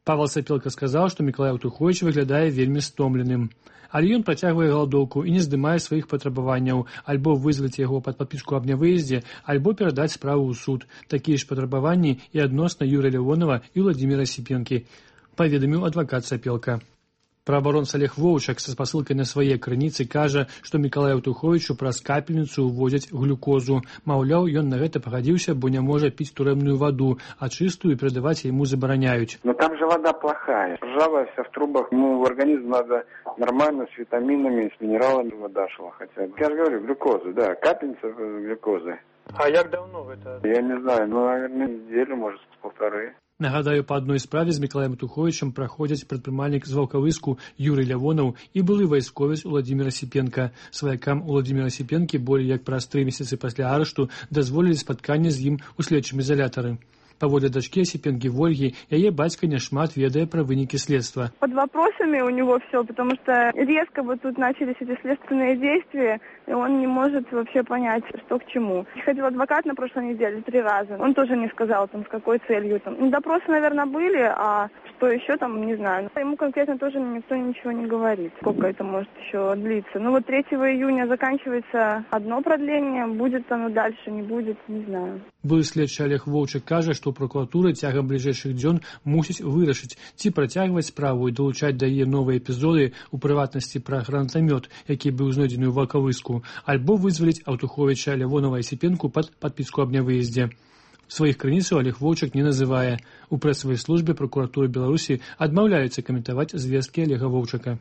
Павел Сапелка сказаў, што Мікалай Аўтуховіч выглядае вельмі стомленым. Але ён працягвае галадоўку і не здымае сваіх патрабаванняў, альбо вызваць яго пад падпіску аб нявыездзе, альбо перадаць справу ў суд. Такія ж патрабаванні і адносна Юрыя Лявонова і Владзіміра Сіпенкі, паведаміў адвакат Сапелка. Праабаронца Олег Воўчак са спасылкай на свае крыніцы кажа, што Мікалаю Аўтуховічу праз капельніцу ўвозяць глюкозу. Маўляў, ён на гэта пагадзіўся, бо не можа піць турэмную ваду, а чыстую перадаваць яму забараняюць. Но там же вода плохая, ржавая вся в трубах. Ну, в организм надо нормально, с витаминами, с минералами вода шла хотя бы. Я же говорю, глюкозу, да, капельница глюкозы. А як давно гэта? Я не знаю, ну, наверное, неделю, может, полторы. Нагадаю, па адной справе з Мікалаем Аўтуховічам праходзяць прадпрымальнік з Ваўкавыску Юрый Лявонаў і былы вайсковец Уладзіміра Сіпенка. Сваякам Уладзіміра Сіпенкі болей як праз тры месяцы пасля арышту дазволілі спатканне з ім у следчым изолятары. Паводле дачкі Сіпенкі Вольгі, яе бацька няшмат ведае пра вынікі следства. Под вопросами у него все, потому что резко вот тут начались эти следственные действия, и он не может вообще понять, что к чему. Ходил адвокат на прошлой неделе три раза, он тоже не сказал, там, с какой целью. Там. Допросы, наверное, были, а что еще там, не знаю. Ему конкретно тоже никто ничего не говорит, сколько это может еще длиться. Ну вот третьего июня заканчивается одно продление, будет оно дальше, не будет, не знаю. Былы следчы Олег Воўчак кажа, што прокуратура цягам бліжэйшых дзён мусіць вырашыць, ці працягваць справу і далучаць да яе новыя эпізоды, у прыватнасці пра гранатамёт, які быў знойдзены ў Ваўкавыску, альбо вызваліць Аўтуховіча, Лявонова і Сіпенку пад падпіску аб нявыездзе. Сваіх крыніцаў Олег Воўчак не называе. У прэсавай службе прокуратуры Беларусі адмаўляюцца каментаваць звесткі Олега Воўчака.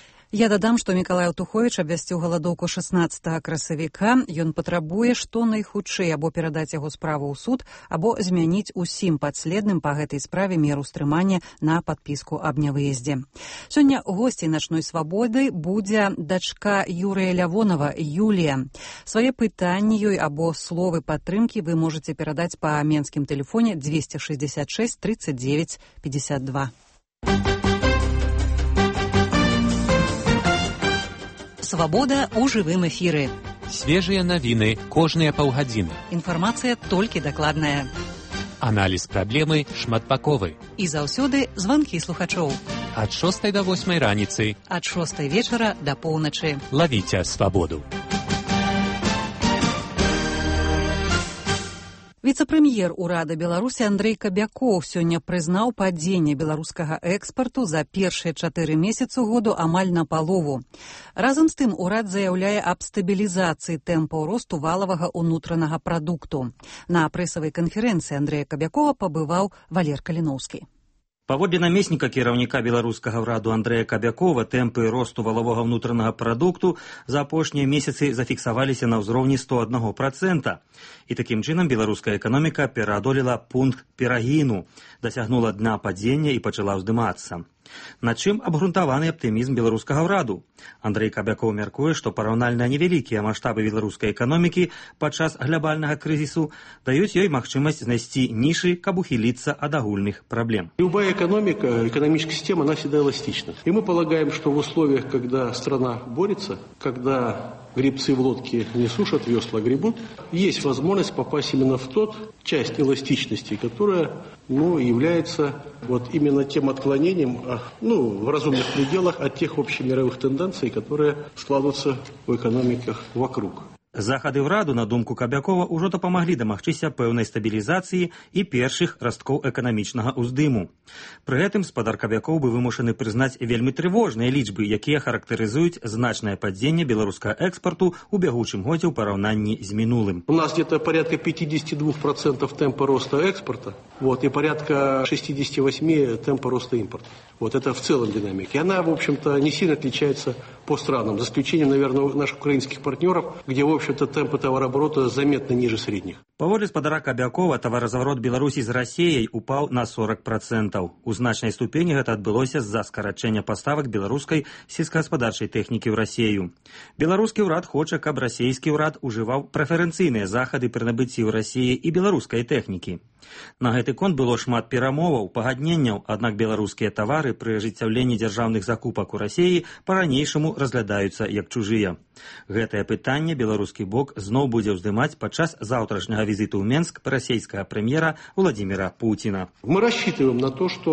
Я дадам, што Мікалай Аўтуховіч абвясціў галадоўку шаснаццатага красавіка. Ён патрабуе, што найхутчэй або перадаць яго справу ў суд, або змяніць усім падследным па гэтай справе меру стрымання на падпіску аб нявыездзе. Сёння госцей начной свабоды будзе дачка Юрыя Лявонова, Юлія. Свае пытанні ёй або словы падтрымкі вы можаце перадаць па менскім тэлефоне двести шестьдесят шесть тридцать девять пятьдесят два. Свабода ў жывым эфіры. Свежыя навіны кожныя паўгадзіны. Інфармацыя толькі дакладная. Аналіз праблемы шматбаковы. І заўсёды званкі слухачоў. Ад шостай да восьмай раніцы. Ад шостай вечара да поўначы. Лавіце свабоду. Віцэ-прэм'ер урада Беларусі Андрэй Кабякоў сёння прызнаў падзенне беларускага экспарту за першыя чатыры месяцы году амаль на палову. Разам з тым урад заяўляе аб стабілізацыі тэмпаў росту валавага ўнутранага прадукту. На прэсавай канферэнцыі Андрэя Кабякова пабываў Валер Каліноўскі. Паводле намесніка кіраўніка беларускага ўраду Андрэя Кабякова, тэмпы росту валавога ўнутранага прадукту за апошнія месяцы зафіксаваліся на ўзроўні сто адзін процент. І такім чынам беларуская эканоміка пераадолела пункт перагіну, дасягнула дна падзення і пачала ўздымацца. На чым абгрунтаваны аптымізм беларускага ўраду? Андрэй Кабякоў мяркуе, што параўнальна невялікія маштабы беларускай эканомікі падчас глобальнага крызісу даюць ёй магчымасць знайсці нішы, каб ухіліцца ад агульных праблем. Любая экономика, экономическая система, она всегда эластична. И мы полагаем, что в условиях, когда страна борется, когда гребцы в лодке не сушат весла, а гребут, есть возможность попасть именно в тот часть эластичности, которая, ну, является вот именно тем отклонением, ну, в разумных пределах от тех общемировых тенденций, которые складываются в экономиках вокруг. Захады ўраду, на думку Кабякова, ужо дапамаглі дамагчыся пэўнай стабілізацыі і першых расткоў эканамічнага ўздыму. Пры гэтым спадар Кабякоў бы вымушаны прызнаць вельмі трывожныя лічбы, якія характарызуюць значнае падзенне беларускага экспарту ў бягучым годзе ў параўнанні з минулым. У нас где-то порядка пятьдесят два процента темпа роста экспорта, вот, и порядка шестьдесят восемь процентов темпа роста импорта. Вот это в целом динамика. И она, в общем-то, не сильно отличается по странам, за исключением, наверное, наших украинских партнеров, где, в общем-то, темпы товарооборота заметно ниже средних. Паводле спадара Кабякова, таваразаварот Беларусі з Расіяй упаў на сорок процентов. У значнай ступені гэта адбылося з-за скарачэння паставак беларускай сельскагаспадарчай тэхнікі ў Расію. Беларускі ўрад хоча, каб расійскі ўрад ужываў прэферэнцыйныя захады пры набыцці ў Расіі і беларускай тэхнікі. На гэты конт было шмат перамоваў, пагадненняў, аднак беларускія тавары пры ажыццяўленні дзяржаўных закупак у Расіі па-ранейшаму разглядаюцца як чужыя. Гэтае пытанне беларускі бок зноў будзе ўздымаць падчас заўтрашняга візіту ў Менск расійскага прэм'ера Владзіміра Пуціна. Мы рассчитываем на то, что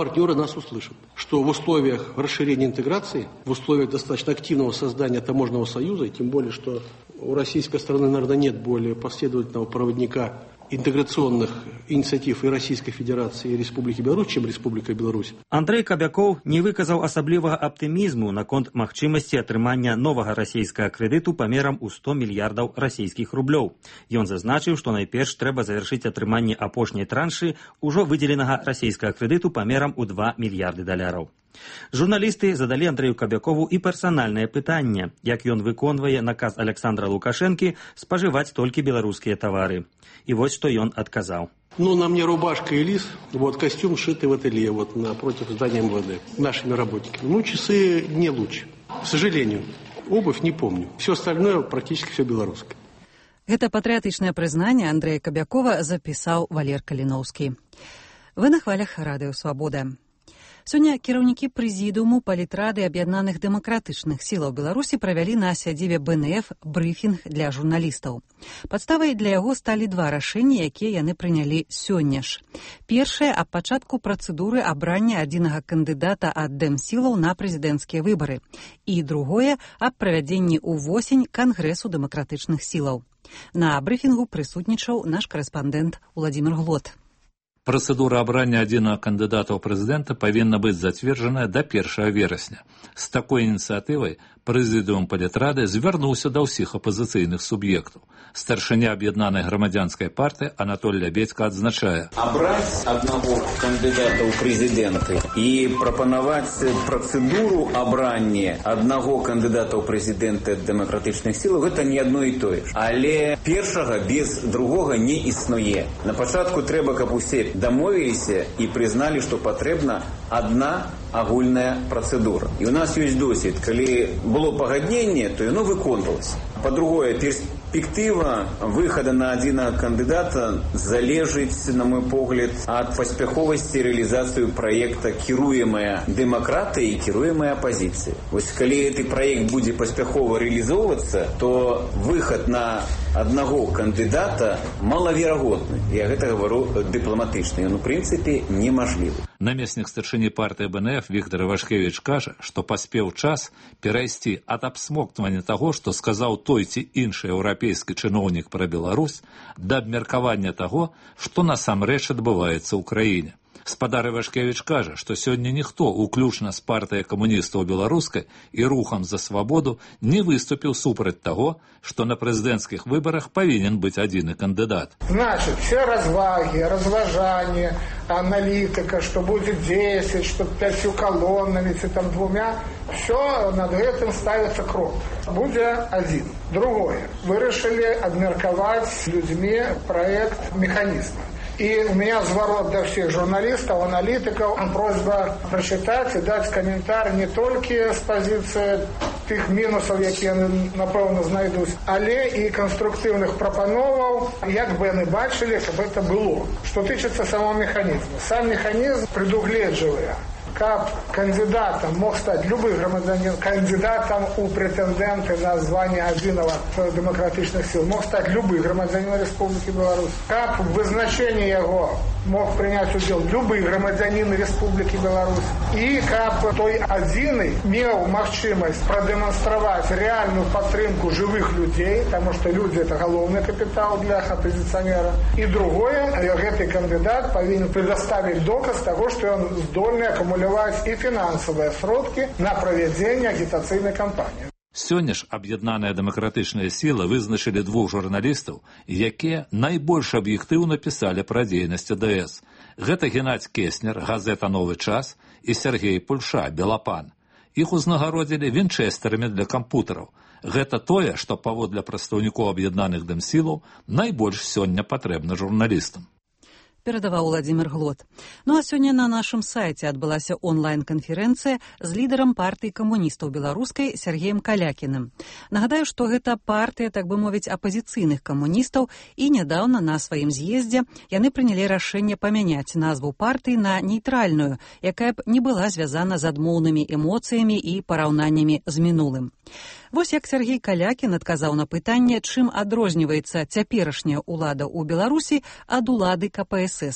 партнеры нас услышат, что в условиях расширения интеграции, в условиях достаточно активного создания таможенного союза, и тем более, что у российской стороны, наверное, нет более последовательного проводника интеграционных инициатив и Российской Федерации, и Республики Беларусь, чем Республика Беларусь. Андрей Кабяков не выказаў асаблівага аптымізму наконт магчымасці атрымання новага расійскага крэдыту памерам у сто мільярдаў расійскіх рублёў. Ён зазначыў, што найперш трэба завяршыць атрыманне апошняй траншы ўжо выдзеленага расійскага крэдыту памерам у два мільярды даляраў. Журналісты задалі Андрею Кабякову і персанальнае пытанне, як ён выконвае наказ Александра Лукашэнкі спажываць толькі беларускія тавары. И вот что он отказал. Ну, на мне рубашка и лис, вот костюм сшитый в ателье, вот напротив здания эм вэ дэ, нашими работниками. Ну, часы не лучше, к сожалению. Обувь не помню. Все остальное практически все белорусское. Это патрыятычнае прызнанне Андрэя Кабякова запісаў Валер Каліноўскі. Вы на хвалях радыё «Свабода». Сёння кіраўнікі прэзідыуму палітрады аб'яднаных дэмакратычных сілаў Беларусі правялі на сядзібе бэ эн эф брыфінг для журналістаў. Падставай для яго сталі два рашэнні, якія яны прынялі сёння ж. Першае аб пачатку працэдуры абрання адзінага кандыдата ад дэмсілаў на прэзідэнцкія выбары. І другое аб правядзенні ўвосень кангрэсу дэмакратычных сілаў. На брыфінгу прысутнічаў наш корэспандэнт Уладзімір Глот. Процедура абрання адзінага кандыдата ў прэзідэнта павінна быць зацверджаная да першага верасня. З такой ініцыятывай прэзідыум палітрады звярнуўся да ўсіх апазіцыйных суб'ектаў. Старшыня аб'яднанай грамадзянскай партыі Анатоль Лябедзька адзначае: абраць аднаго кандыдата ў прэзідэнты і прапанаваць працэдуру абрання аднаго кандыдата ў прэзідэнты дэмакратычных сілаў — гэта не адно і тое ж. Але першага без другога не існуе. На пачатку трэба, каб усе дамовіліся і прызналі, што патрэбна адна агульная працэдура. І у нас ёсць досвед, калі было пагадненне, то яно выконвалася. Па-другое, перспектыва выхада на адзінага кандыдата залежыць, на мой погляд, ад паспяховасці рэалізацыі праекта кіруемая дэмакратыя і кіруемая апазіцыя. Вось калі гэты праект будзе паспяхова рэалізоўвацца, то выхад на аднаго кандыдата малаверагодны. Я гэта гавару дыпламатычна. Ён, у прынцыпе, немажлівы. Намеснік старшыні партыі бэ эн эф Віктор Івашкевіч кажа, што паспеў час перайсці ад абсмоктвання таго, што сказаў той ці іншы еўрапейскі чыноўнік пра Беларусь, да абмеркавання таго, што насамрэч адбываецца ў краіне. Спадар Івашкевіч кажа, што сёння ніхто, уключна з партыяй камуністаў беларускай і рухам за свабоду, не выступіў супраць таго, што на прэзідэнцкіх выбарах павінен быць адзіны кандыдат. Значит, все разваги, разважания, аналитика, что будет десять, что пятью колоннами, ці там двумя, все над гэтым ставится кроп. Будет один. Другое. Вырашили обмерковать с людьми проект механизма. И у меня зворот до всех журналистов, аналитиков, просьба прочитать и дать комментарий не только с позиции тих мінусів, які я, напевно, знайдусь, але і конструктивних пропановів, як би не бачили, щоб це було. Що тичиться самого механізму. Сам механізм предугледжує, как кандидатом мог стать любой громадянин, кандидатом у претендента на звание одного демократичных сил мог стать любой громадянин Республики Беларусь. Как в вызначении его мог принять удел любой громадянин Республики Беларусь. И как той одиный имел возможность продемонстрировать реальную поддержку живых людей, потому что люди — это головный капитал для оппозиционера. И другое, этот кандидат повинен предоставить доказ того, что он здольный аккумулировать и финансовые сродки на проведение агитационной кампании. Сёння ж аб'яднаныя дэмакратычныя сілы вызначылі двух журналістаў, якія найбольш аб'ектыўна пісалі пра дзейнасць а дэ эс. Гэта Геннадзь Кеснер, газета «Новы час», і Сергей Пульша, «Белапан». Іх узнагародзілі вінчэстарамі для кампутараў. Гэта тое, што паводле прадстаўнікоў аб'яднаных дэмсілаў найбольш сёння патрэбна журналістам. Перадаваў Уладзімір Глот. Ну а сёння на нашым сайце адбылася онлайн-канферэнцыя з лідарам партыі камуністаў беларускай Сергеем Калякіным. Нагадаю, што гэта партыя, так бы мовіць, апазіцыйных камуністаў, і нядаўна на сваім з'ездзе яны прынялі рашэнне памяняць назву партыі на нейтральную, якая б не была звязана з адмоўнымі эмоцыямі і параўнаннямі з мінулым. Вось як Сергей Калякін адказаў на пытанне, чым адрозніваецца цяперашняя ўлада ў Беларусі ад улады ка пэ эс эс.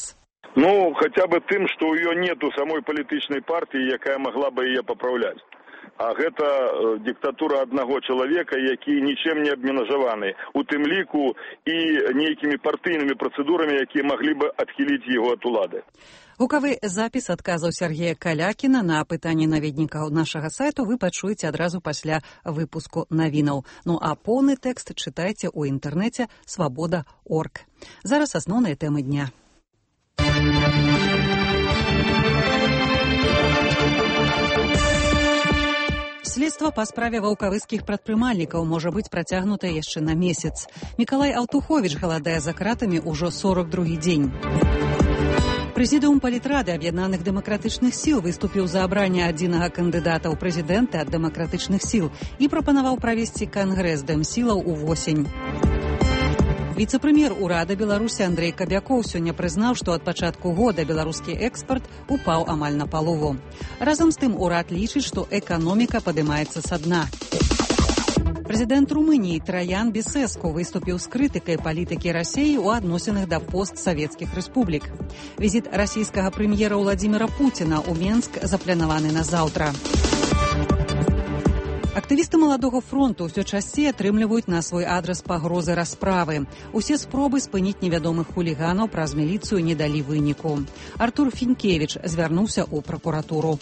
Ну, хотя бы тем, что у ее нету самой политичной партии, якая могла бы ее поправлять. А гэта э, диктатура одного человека, які ничем не обмежованы, у тым ліку і нейкімі партыйнымі працэдурамі, якія маглі бы адхіліць яго ад улады. Гукавы запіс адказаў Сергея Калякіна на пытанні наведнікаў нашага сайту вы пачуеце адразу пасля выпуску навінаў. Ну а поўны тэкст чытайце ў інтэрнэце свабода точка орг. Зараз асноўныя тэмы дня. Следства па справе ваўкавыскіх прадпрымальнікаў можа быць працягнутае яшчэ на месяц. Мікалай Алтуховіч галадае за кратамі ўжо сорок другі дзень. Прэзідыум палітрады аб'яднаных дэмакратычных сіл выступіў за абранне адзінага кандыдата ў прэзідэнты ад дэмакратычных сіл і прапанаваў правесці кангрэс дэмсілаў увосень. Віцэ-прэм'ер урада Беларусі Андрэй Кабякоў сёння прызнаў, што ад пачатку года беларускі экспарт упаў амаль на палову. Разам з тым урад лічыць, што эканоміка падымаецца са дна. Прэзідэнт Румыніі Траян Бесеску выступіў з крытыкай палітыкі Расіі ў адносінах да постсавецкіх рэспублік. Візіт расійскага прэм'ера Владзіміра Пуціна ў Менск запланаваны на заўтра. Актывісты маладога фронту ўсё часцей атрымліваюць на свой адрас пагрозы расправы. Усе спробы спыніць невядомых хуліганаў праз міліцыю не далі выніку. Артур Фінкевіч звярнуўся ў пракуратуру.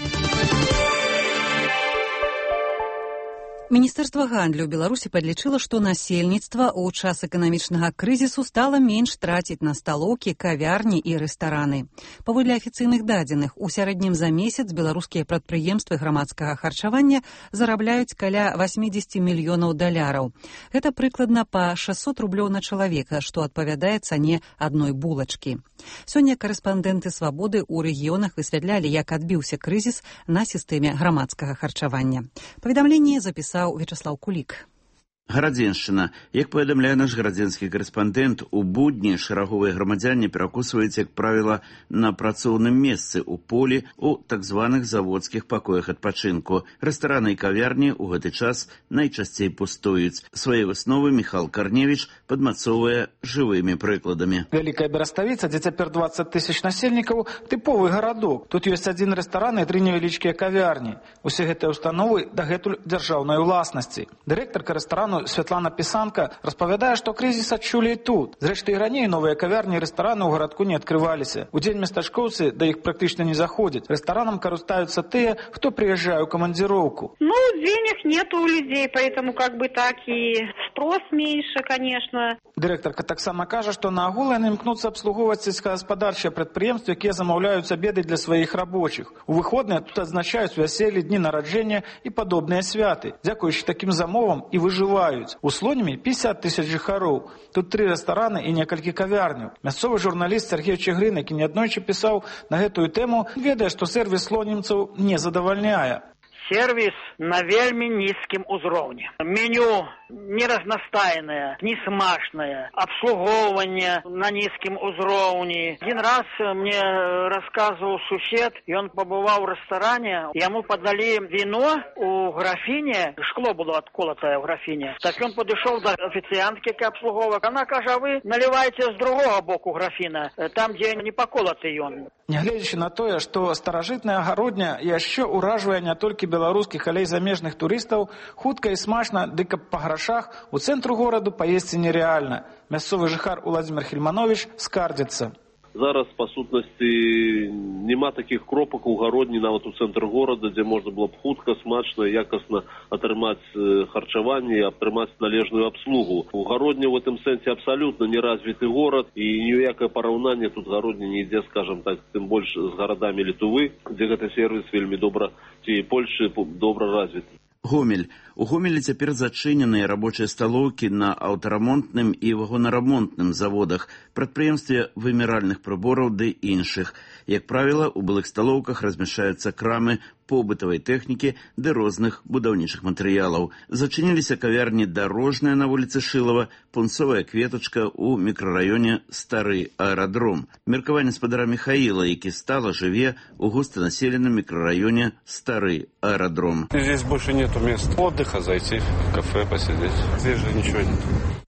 Міністэрства гандлю Беларусі падлічыла, што насельніцтва ў час эканамічнага крызісу стала менш траціць на сталоўкі, кавярні і рэстараны. Паводле афіцыйных дадзеных, у сярэднім за месяц беларускія прадпрыемствы грамадскага харчавання зарабляюць каля восемьдесят мільёнаў даляраў. Гэта прыкладна па шэсцьсот рублёў на чалавека, што адпавядае цане адной булачкі. Сёння карэспандэнты «Свабоды» ў рэгіёнах высвятлялі, як адбіўся крызіс на сістэме грамадскага харчавання. Паведамленне запісаў Вячеслав Кулік. Гарадзеншчына. Як паведамляе наш гарадзенскі карэспандэнт, у будні шараговыя грамадзяне перакусваюць, як правіла, на працоўным месцы ў полі у так званых заводскіх пакоях адпачынку. Рэстараны і кавярні ў гэты час найчасцей пустуюць. Свае высновы Міхал Карневіч падмацоўвае жывымі прыкладамі. Вялікая Бераставіца, дзе цяпер дваццаць тысяч насельнікаў, тыповы гарадок. Тут ёсць адзін рэстаран і тры невялічкія кавярні. Усе гэтыя установы дагэтуль дзяржаўнай уласнасці. Дырэктарка рэстарану Святлана Пісанка распавядае, што крызіс адчулі і тут. Зрэшты, і раней новыя кавярні і рэстараны ў гарадку не адкрываліся. Удзень местачкоўцы да іх практычна не заходзяць. Рэстаранам карыстаюцца тыя, хто прыязджае ў камандзіроўку. Ну, денег нету у людей, поэтому как бы так и спрос меньше, конечно. Дырэктарка таксама кажа, што на агул яны імкнуцца абслугоўваць сельскагаспадарчыя прадпрыемствы, якія замаўляюць абеды для сваіх рабочых. У выходныя тут адзначаюць вяселлі, дні нараджэння і падобныя святы. Дзякуючы такім замовам і выжываюць. У Слоніме пятьдесят тысяч жыхароў. Тут тры рэстараны і некалькі кавярняў. Мясцовы журналіст Сергей Чыгрын, які неаднойчы пісаў на гэтую тэму, ведае, што сервіс слонімцаў не задавальняе. Сервис на вельми низким узроўні. Меню не разнастайное, не смачное, обслуговывание на низким узроўні. Один раз мне рассказывал сусед, и он побывал в ресторане, ему подали вино у графине, шкло было отколотое в графине. Так он подошел до официантки, к обслуговывать. Она кажа, вы наливаете с другого боку графина, там, где не поколотый он. Нягледзячы на тое, што старажытная агародня яшчэ ўражвае не толькі беларускіх, але і замежных турыстаў, хутка і смачна, ды каб па грашах, у цэнтру гораду паесці нерэальна. Мясцовы жыхар Владзімір Хельманович скардзіцца. Зараз, па сутнасці, няма такіх кропак у гародні нават у цэнтры горада, дзе можна было б хутка, смачна, якасна атрымаць харчаванне і атрымаць належную абслугу. У гародні в этом сэнсе абсалютна неразвіты горад, і ніякае параўнанне тут гародні не ідзе, скажам так, тым больш з гарадамі Літвы, дзе гэты сервіс вельмі добра, ці Польшы добра развіты. Гомель. У Гомелі цяпер зачыненыя рабочыя сталоўкі на аўтарамонтным і вагонарамонтным заводах, прадпрыемстве вымяральных прыбораў ды іншых. Як правіла, у былых сталоўках размяшчаюцца крамы побытавай тэхнікі ды розных будаўнічых матэрыялаў. Зачыніліся кавярні «Дарожная» на вуліцы Шылава, «Пунцовая кветачка» у мікрараёне «Стары аэрадром». Меркаванне спадара Михаіла, які стала жыве у густанаселеным мікрараёне «Стары аэрадром». Здесь больше нету мест отдыха, зайти в кафе, посидеть. Здесь же ничего нет.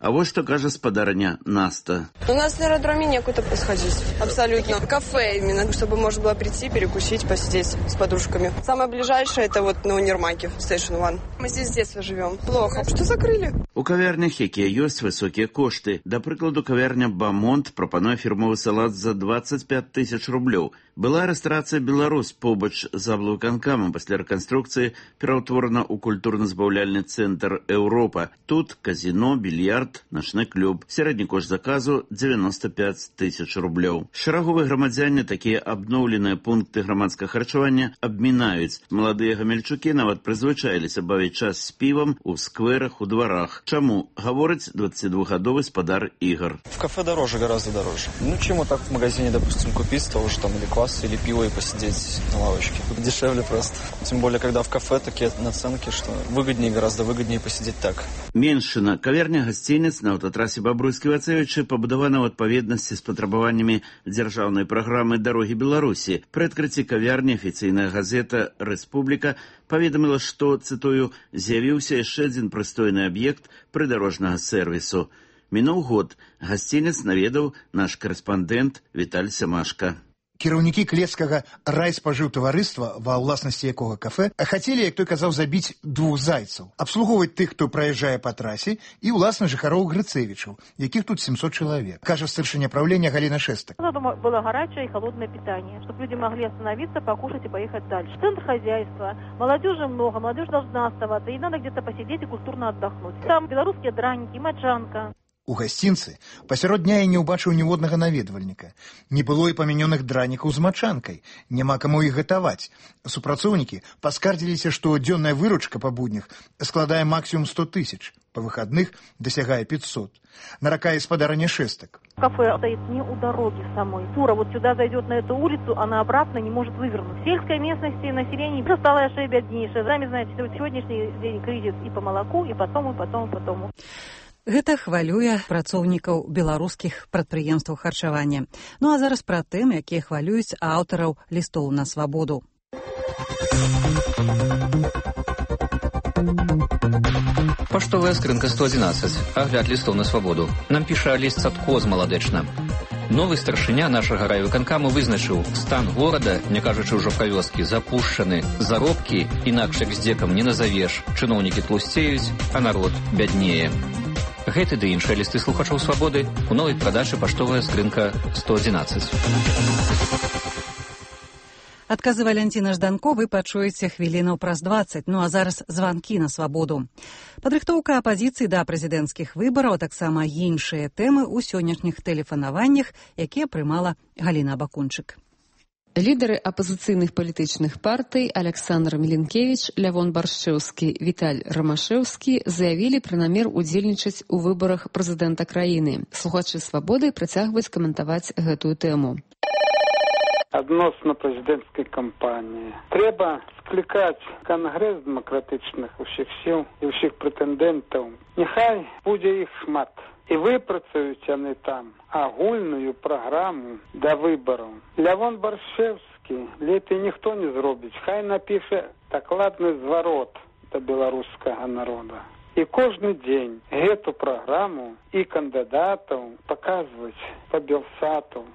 А вот что кажа спадарня Наста. У нас на аэродроме некуда посходить. Абсолютно. Кафе именно, чтобы можно было прийти, перекусить, посидеть с подружками. Самое ближайшее это вот на универмаге, Station One. Мы здесь с детства живем. Плохо. Что закрыли? У кавярнях, якія ёсць высокія кошты. Да прыкладу, кавярня «Бамонт» прапануе фірмовы салат за двадцать пять тысяч рублёў. Была рэстарацыя «Беларусь» побач з аблвыканкамам пасля рэканструкцыі пераўтворана ў культурна-забаўляльны цэнтр «Еўропа». Тут казино, більярд, начны клуб. Сярэдні кошт заказу девяносто пять тысяч рублёў. Шараговыя грамадзяне такія абноўленыя пункты грамадскага харчавання абмінаюць. Маладыя гамельчукі нават прызвычаіліся бавіць час з півам у скверах, у дварах. Чему? Говорит двадцатидвухгадовый спадар Игорь. В кафе дороже, гораздо дороже. Ну, чему так в магазине, допустим, купить того же там или квас, или пиво и посидеть на лавочке. Дешевле просто. Тем более, когда в кафе такие наценки, что выгоднее, гораздо выгоднее посидеть так. Меншина. Кавярня гостиниц на аўтатрасе Бабруйскі-Вацевічы пабудавана ў адпаведнасці з патрабаваннямі дзяржаўнай праграмы «Дарогі Беларусі». Пры адкрыцці кавярні афіцыйная газета «Рэспубліка» паведаміла, што, цытую, «з'явіўся яшчэ адзін прыстойны аб'ект прыдарожнага сэрвісу». Мінуў год. Гасцінец наведаў наш корэспандэнт Віталь Сямашка. Кіраўнікі клецкага райспажыўтаварыства, ва ўласнасці якога кафе, хацелі, як той казаў, забіць двух зайцаў, абслугоўваць тых, хто праязджае па трасе, і ўласна жыхароў Грыцевічаў, якіх тут семьсот чалавек, кажа старшыня правлення Галина Шестак. Дома было горячее и холодное питание, чтобы люди могли остановиться, покушать и поехать дальше. Центр хозяйства, молодежи много, молодежь должна оставаться, и надо где-то посидеть и культурно отдохнуть. Там белорусские драники, маджанка. У гасцінцы пасярод дня я не ўбачыў ніводнага наведвальніка. Не было і памянёных дранікаў з мачанкай, няма каму іх гатаваць. Супрацоўнікі паскардзіліся, што дзённая выручка па буднях складае максімум сто тысяч, па выходных дасягае пятьсот. Наракае спадарня Шестак. Кафе стоит не у дороги самой. Фура вот сюда зайдет на эту улицу, она обратно не может вывернуть. В сельской местности население уже стало еще беднейшее. Сами знаете, сегодняшний день кризис и по молоку, и потом, и потом, и потом. Гэта хвалюе працоўнікаў беларускіх прадпрыемстваў харчавання. Ну а зараз пра тэм, якія хвалююць аўтараў лістоў на свабоду. Паштовая скрынка сто одиннадцать. Агляд лістоў на свабоду. Нам піша ліст Садко з Маладэчна. Новы старшыня нашага райвыканкаму вызначыў, стан горада, не кажучы ўжо пра вёскі, запушчаны, заробкі інакш як з дзекам не назавеш, чыноўнікі тлусцеюць, а народ бяднее. Гэты ды іншыя лісты слухачоў свабоды у новай прадачы паштовая скрынка сто одиннадцать. Адказы Валянціна Жданко вы пачуеце хвілінаў праз дваццаць, ну а зараз званкі на свабоду. Падрыхтоўка апазіцыі да прэзідэнцкіх выбараў, таксама іншыя тэмы ў сённяшніх тэлефанаваннях, якія прымала Галіна Бакунчык. Лідары апазіцыйных палітычных партый Александр Міленкевіч, Лявон Баршчэўскі, Віталь Рамашэўскі заявілі пра намер удзельнічаць у выбарах прэзідэнта краіны. Слухачы свабоды працягваюць каментаваць гэтую тэму. Адносна прэзідэнцкай кампаніі. Трэба склікаць кангрэс дэмакратычных усіх сіл і ўсіх прэтэндэнтаў. Няхай будзе іх шмат. І выпрацуюць яны там агульную праграму да выбараў. Лявон Баршчэўскі лепей ніхто не зробіць. Хай напіша дакладны зварот да беларускага народа. І кожны дзень гэту праграму і кандыдатаў паказваць па Белсату.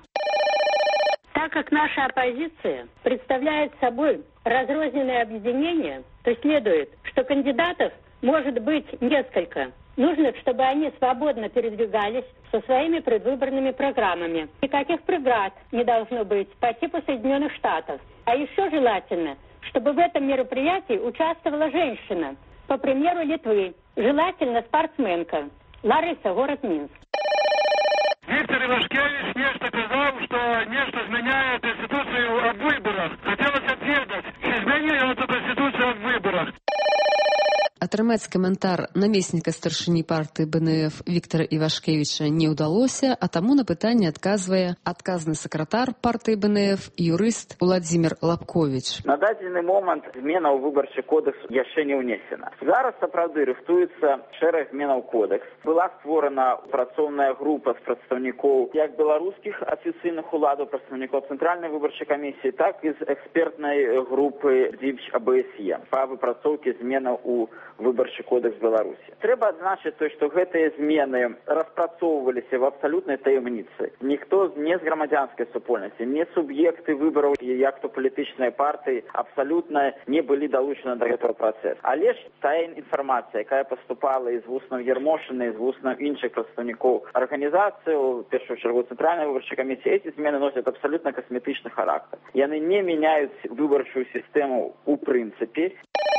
Так как наша оппозиция представляет собой разрозненное объединение, то следует, что кандидатов может быть несколько. Нужно, чтобы они свободно передвигались со своими предвыборными программами. Никаких преград не должно быть по типу Соединенных Штатов. А еще желательно, чтобы в этом мероприятии участвовала женщина, по примеру Литвы, желательно спортсменка. Лариса, город Минск. Виктор Ивашкевич нечто сказал, что нечто изменяет Конституцию о выборах. Хотелось отведать, изменили эту Конституцию о выборах. Атрымаць каментар намесніка старшыні партыі БНФ Віктара Івашкевіча не ўдалося, а таму на пытанне адказвае адказны сакратар партыі БНФ, юрыст Уладзімір Лапковіч. На дадзены момант змена ў выбарчы кодэкс яшчэ не ўнесена. Зараз, сапраўды, рыхтуецца шэраг зменаў кодэкс. Была створана працоўная група з прадстаўнікоў як беларускіх афіцыйных уладаў, прадстаўнікоў Цэнтральнай выбарчай камісіі, так і з экспертнай групы ДЗІПЧ АБСЕ па выпрацоўкі зменаў у выбарчы кодекс Беларуси. Трэба адзначыць то, што гэтыя змены распрацоўваліся в абсалютнай таямніцы. Ніхто не з грамадзянскай супольнасці, не суб'екты выбараў, як то палітычныя партыі, абсалютна не былі далучаны да гэтага працэсу. Але ж тая інфармацыя, якая паступала з вуснаў Ермошына, з вуснаў іншых прадстаўнікоў арганізацыі, у першую чаргу Цэнтральнай выбарчай камісіі, эти змены носят абсалютна касметычны характар. Яны не мяняюць выбарчую сістэму у прынцыпе.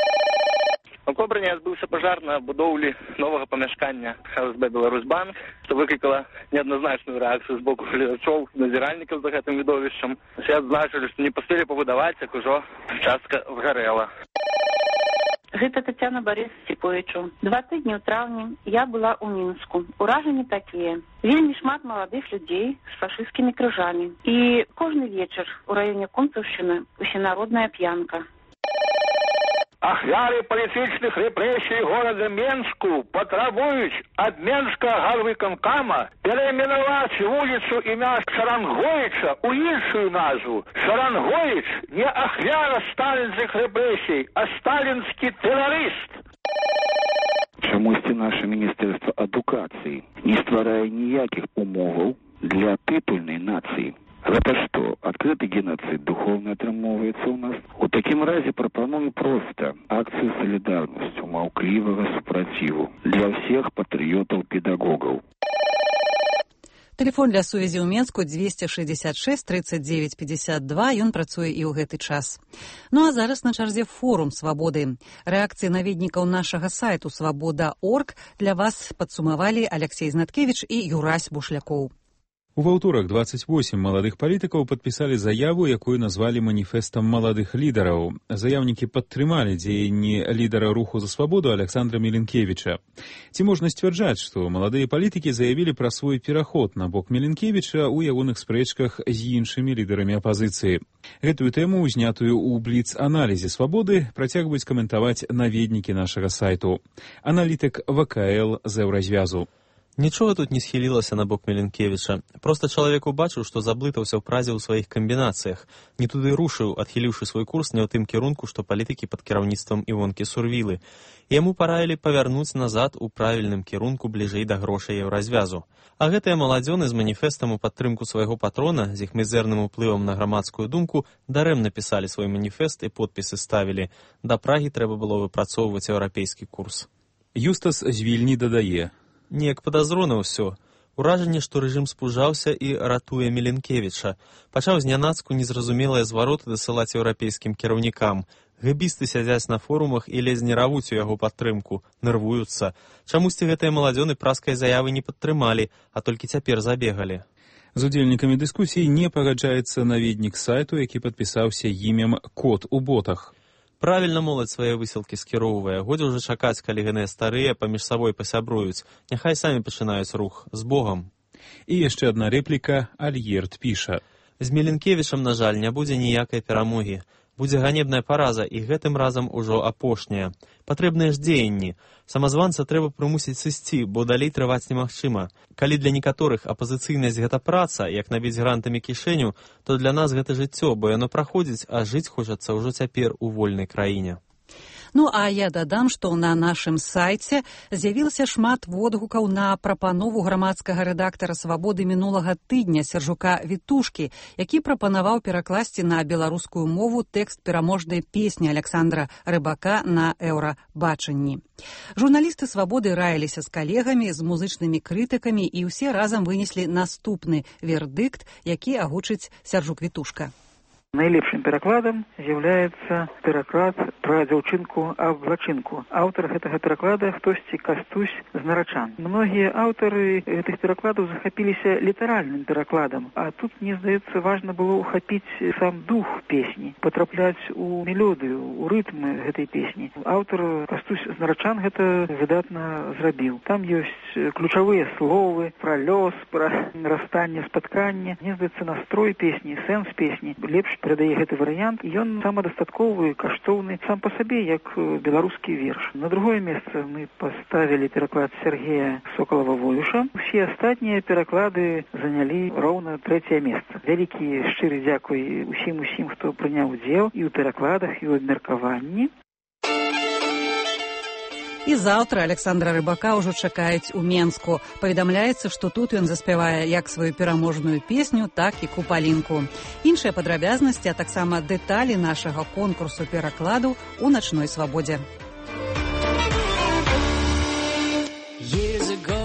У Кобрані адбыўся пажар на будоўлі новага памяшкання ха эс бэ Беларусьбанк, што выклікала неадназначную рэакцыю з боку гледачоў, назіральнікаў за гэтым відовішчам. Усе адзначылі, што не паспелі пабудаваць, як ужо частка згарэла. Гэта Тацяна Барыс Степовічу. Два тыдні ў траўні я была ў Мінску. Уражанні такія. Вельмі шмат маладых людзей з фашысцкімі крыжамі. І кожны вечар у раёне Кунцаўшчыны усенародная п'янка. Ахвяры палітычных рэпрэсій горада Менску патрабуюць ад Менскага гарвыканкама перайменаваць вуліцу імя Шарангоіча ў іншую назву. Шарангоіч не ахвяра сталінскіх рэпрэсій, а сталінскі тэрарыст. Чамусьці наша міністэрства адукацыі не стварае ніякіх умоваў для тытульнай нацыі. Гэта што, адкрыты геноцид духовно атрымоўваецца ў нас? У такім разе прапаную проста акцыю салідарнасцю маўклівага супраціву для ўсіх патрыётаў-педагогаў. Тэлефон для сувязі ў Менску двести шестьдесят шесть тридцать девять пятьдесят два, ён працуе і ў гэты час. Ну а зараз на чарзе форум свабоды. Рэакцыі наведнікаў нашага сайту свабода точка орг для вас падсумавалі Алексей Знаткевич і Юрась Бушлякоў. У ваўторак двадцать восемь маладых палітыкаў падпісалі заяву, якую назвалі маніфестам маладых лідараў. Заяўнікі падтрымалі дзеянні лідара руху за свабоду Александра Міленкевіча. Ці можна сцвярджаць, што маладыя палітыкі заявілі пра свой пераход на бок Міленкевіча ў ягоных спрэчках з іншымі лідарамі апазіцыі. Гэтую тэму, узнятую ў бліц-аналізе свабоды, працягваюць каментаваць наведнікі нашага сайту. Аналітык вэ ка эл з Еўразвязу. Нічога тут не схілілася на бок Міленкевіча. Проста чалавек убачыў, што заблытаўся ў празе ў сваіх камбінацыях. Не туды рушыў, адхіліўшы свой курс не ў тым кірунку, што палітыкі пад кіраўніцтвам Івонкі Сурвілы. Яму параілі павярнуць назад у правільным кірунку бліжэй да грошай Еўразвязу. А гэтыя маладзёны з маніфестам у падтрымку свайго патрона, з іх мізэрным уплывам на грамадскую думку, дарэмна пісалі свой маніфест і подпісы ставілі. Да Прагі трэба было выпрацоўваць еўрапейскі курс. Юстас з Вільні дадае: Неяк падазрона ўсё. Уражанне, што рэжым спужаўся і ратуе Міленкевіча. Пачаў знянацку незразумелыя звароты дасылаць еўрапейскім кіраўнікам. Гэбісты сядзяць на форумах і ледзь не равуць у яго падтрымку, нервуюцца. Чамусьці гэтыя маладзёны праскай заявы не падтрымалі, а толькі цяпер забегалі. З удзельнікамі дыскусіі не пагаджаецца наведнік сайту, які падпісаўся імем «Кот у ботах». Правільна моладзь свае высілкі скіроўвае. Годзе ўжо чакаць, калі гэныя старыя паміж сабой пасябруюць. Няхай самі пачынаюць рух. З Богам. І яшчэ адна рэпліка. Альерт піша: З Міленкевічам, на жаль, не будзе ніякай перамогі. Будзе ганебная параза, і гэтым разам ужо апошняя. Патрэбныя ж дзеянні. Самазванца трэба прымусіць сысці, бо далей трываць немагчыма. Калі для некаторых апазіцыйнасць гэта праца, як набіць грантамі кішэню, то для нас гэта жыццё, бо яно праходзіць, а жыць хочацца ўжо цяпер у вольнай краіне. Ну, а я дадам, што на нашым сайце з'явілася шмат водгукаў на прапанову грамадскага рэдактара «Свабоды» мінулага тыдня Сержука Вітушкі, які прапанаваў перакласці на беларускую мову тэкст пераможнай песні Александра Рыбака на Еўрабачанні. Журналісты «Свабоды» раіліся з калегамі, з музычнымі крытыкамі, і ўсе разам вынеслі наступны вердыкт, які агучыць Сержук Вітушка. Найлепшым перакладам з'яўляецца пераклад пра дзяўчынку Аблачынку. Аўтар гэтага пераклада хтосьці Кастусь з Нарачан. Многія аўтары гэтых перакладаў захапіліся літаральным перакладам, а тут, мне здаецца, важна было ўхапіць сам дух песні, патрапляць у мелодыю, у рытмы гэтай песні. Аўтар Кастусь з Нарачан гэта выдатна зрабіў. Там ёсць ключавыя словы пра лёс, пра растанне, спатканне. Мне здаецца, настрой песні, сэнс песні лепш перадае гэты варыянт, і ён самадастатковы, каштоўны сам па сабе, як беларускі верш. На другое месца мы паставілі пераклад Сергея Сокалава-Воюша. Усе астатнія пераклады занялі роўна трэцяе месца. Вялікі шчыры дзякуй усім усім, хто прыняў удзел і ў перакладах, і ў абмеркаванні. І заўтра Александра Рыбака ўжо чакаюць у Менску. Паведамляецца, што тут ён заспявае як сваю пераможную песню, так і купалінку. Іншыя падрабязнасці, а таксама дэталі нашага конкурсу перакладу ў начной свабодзе. Years ago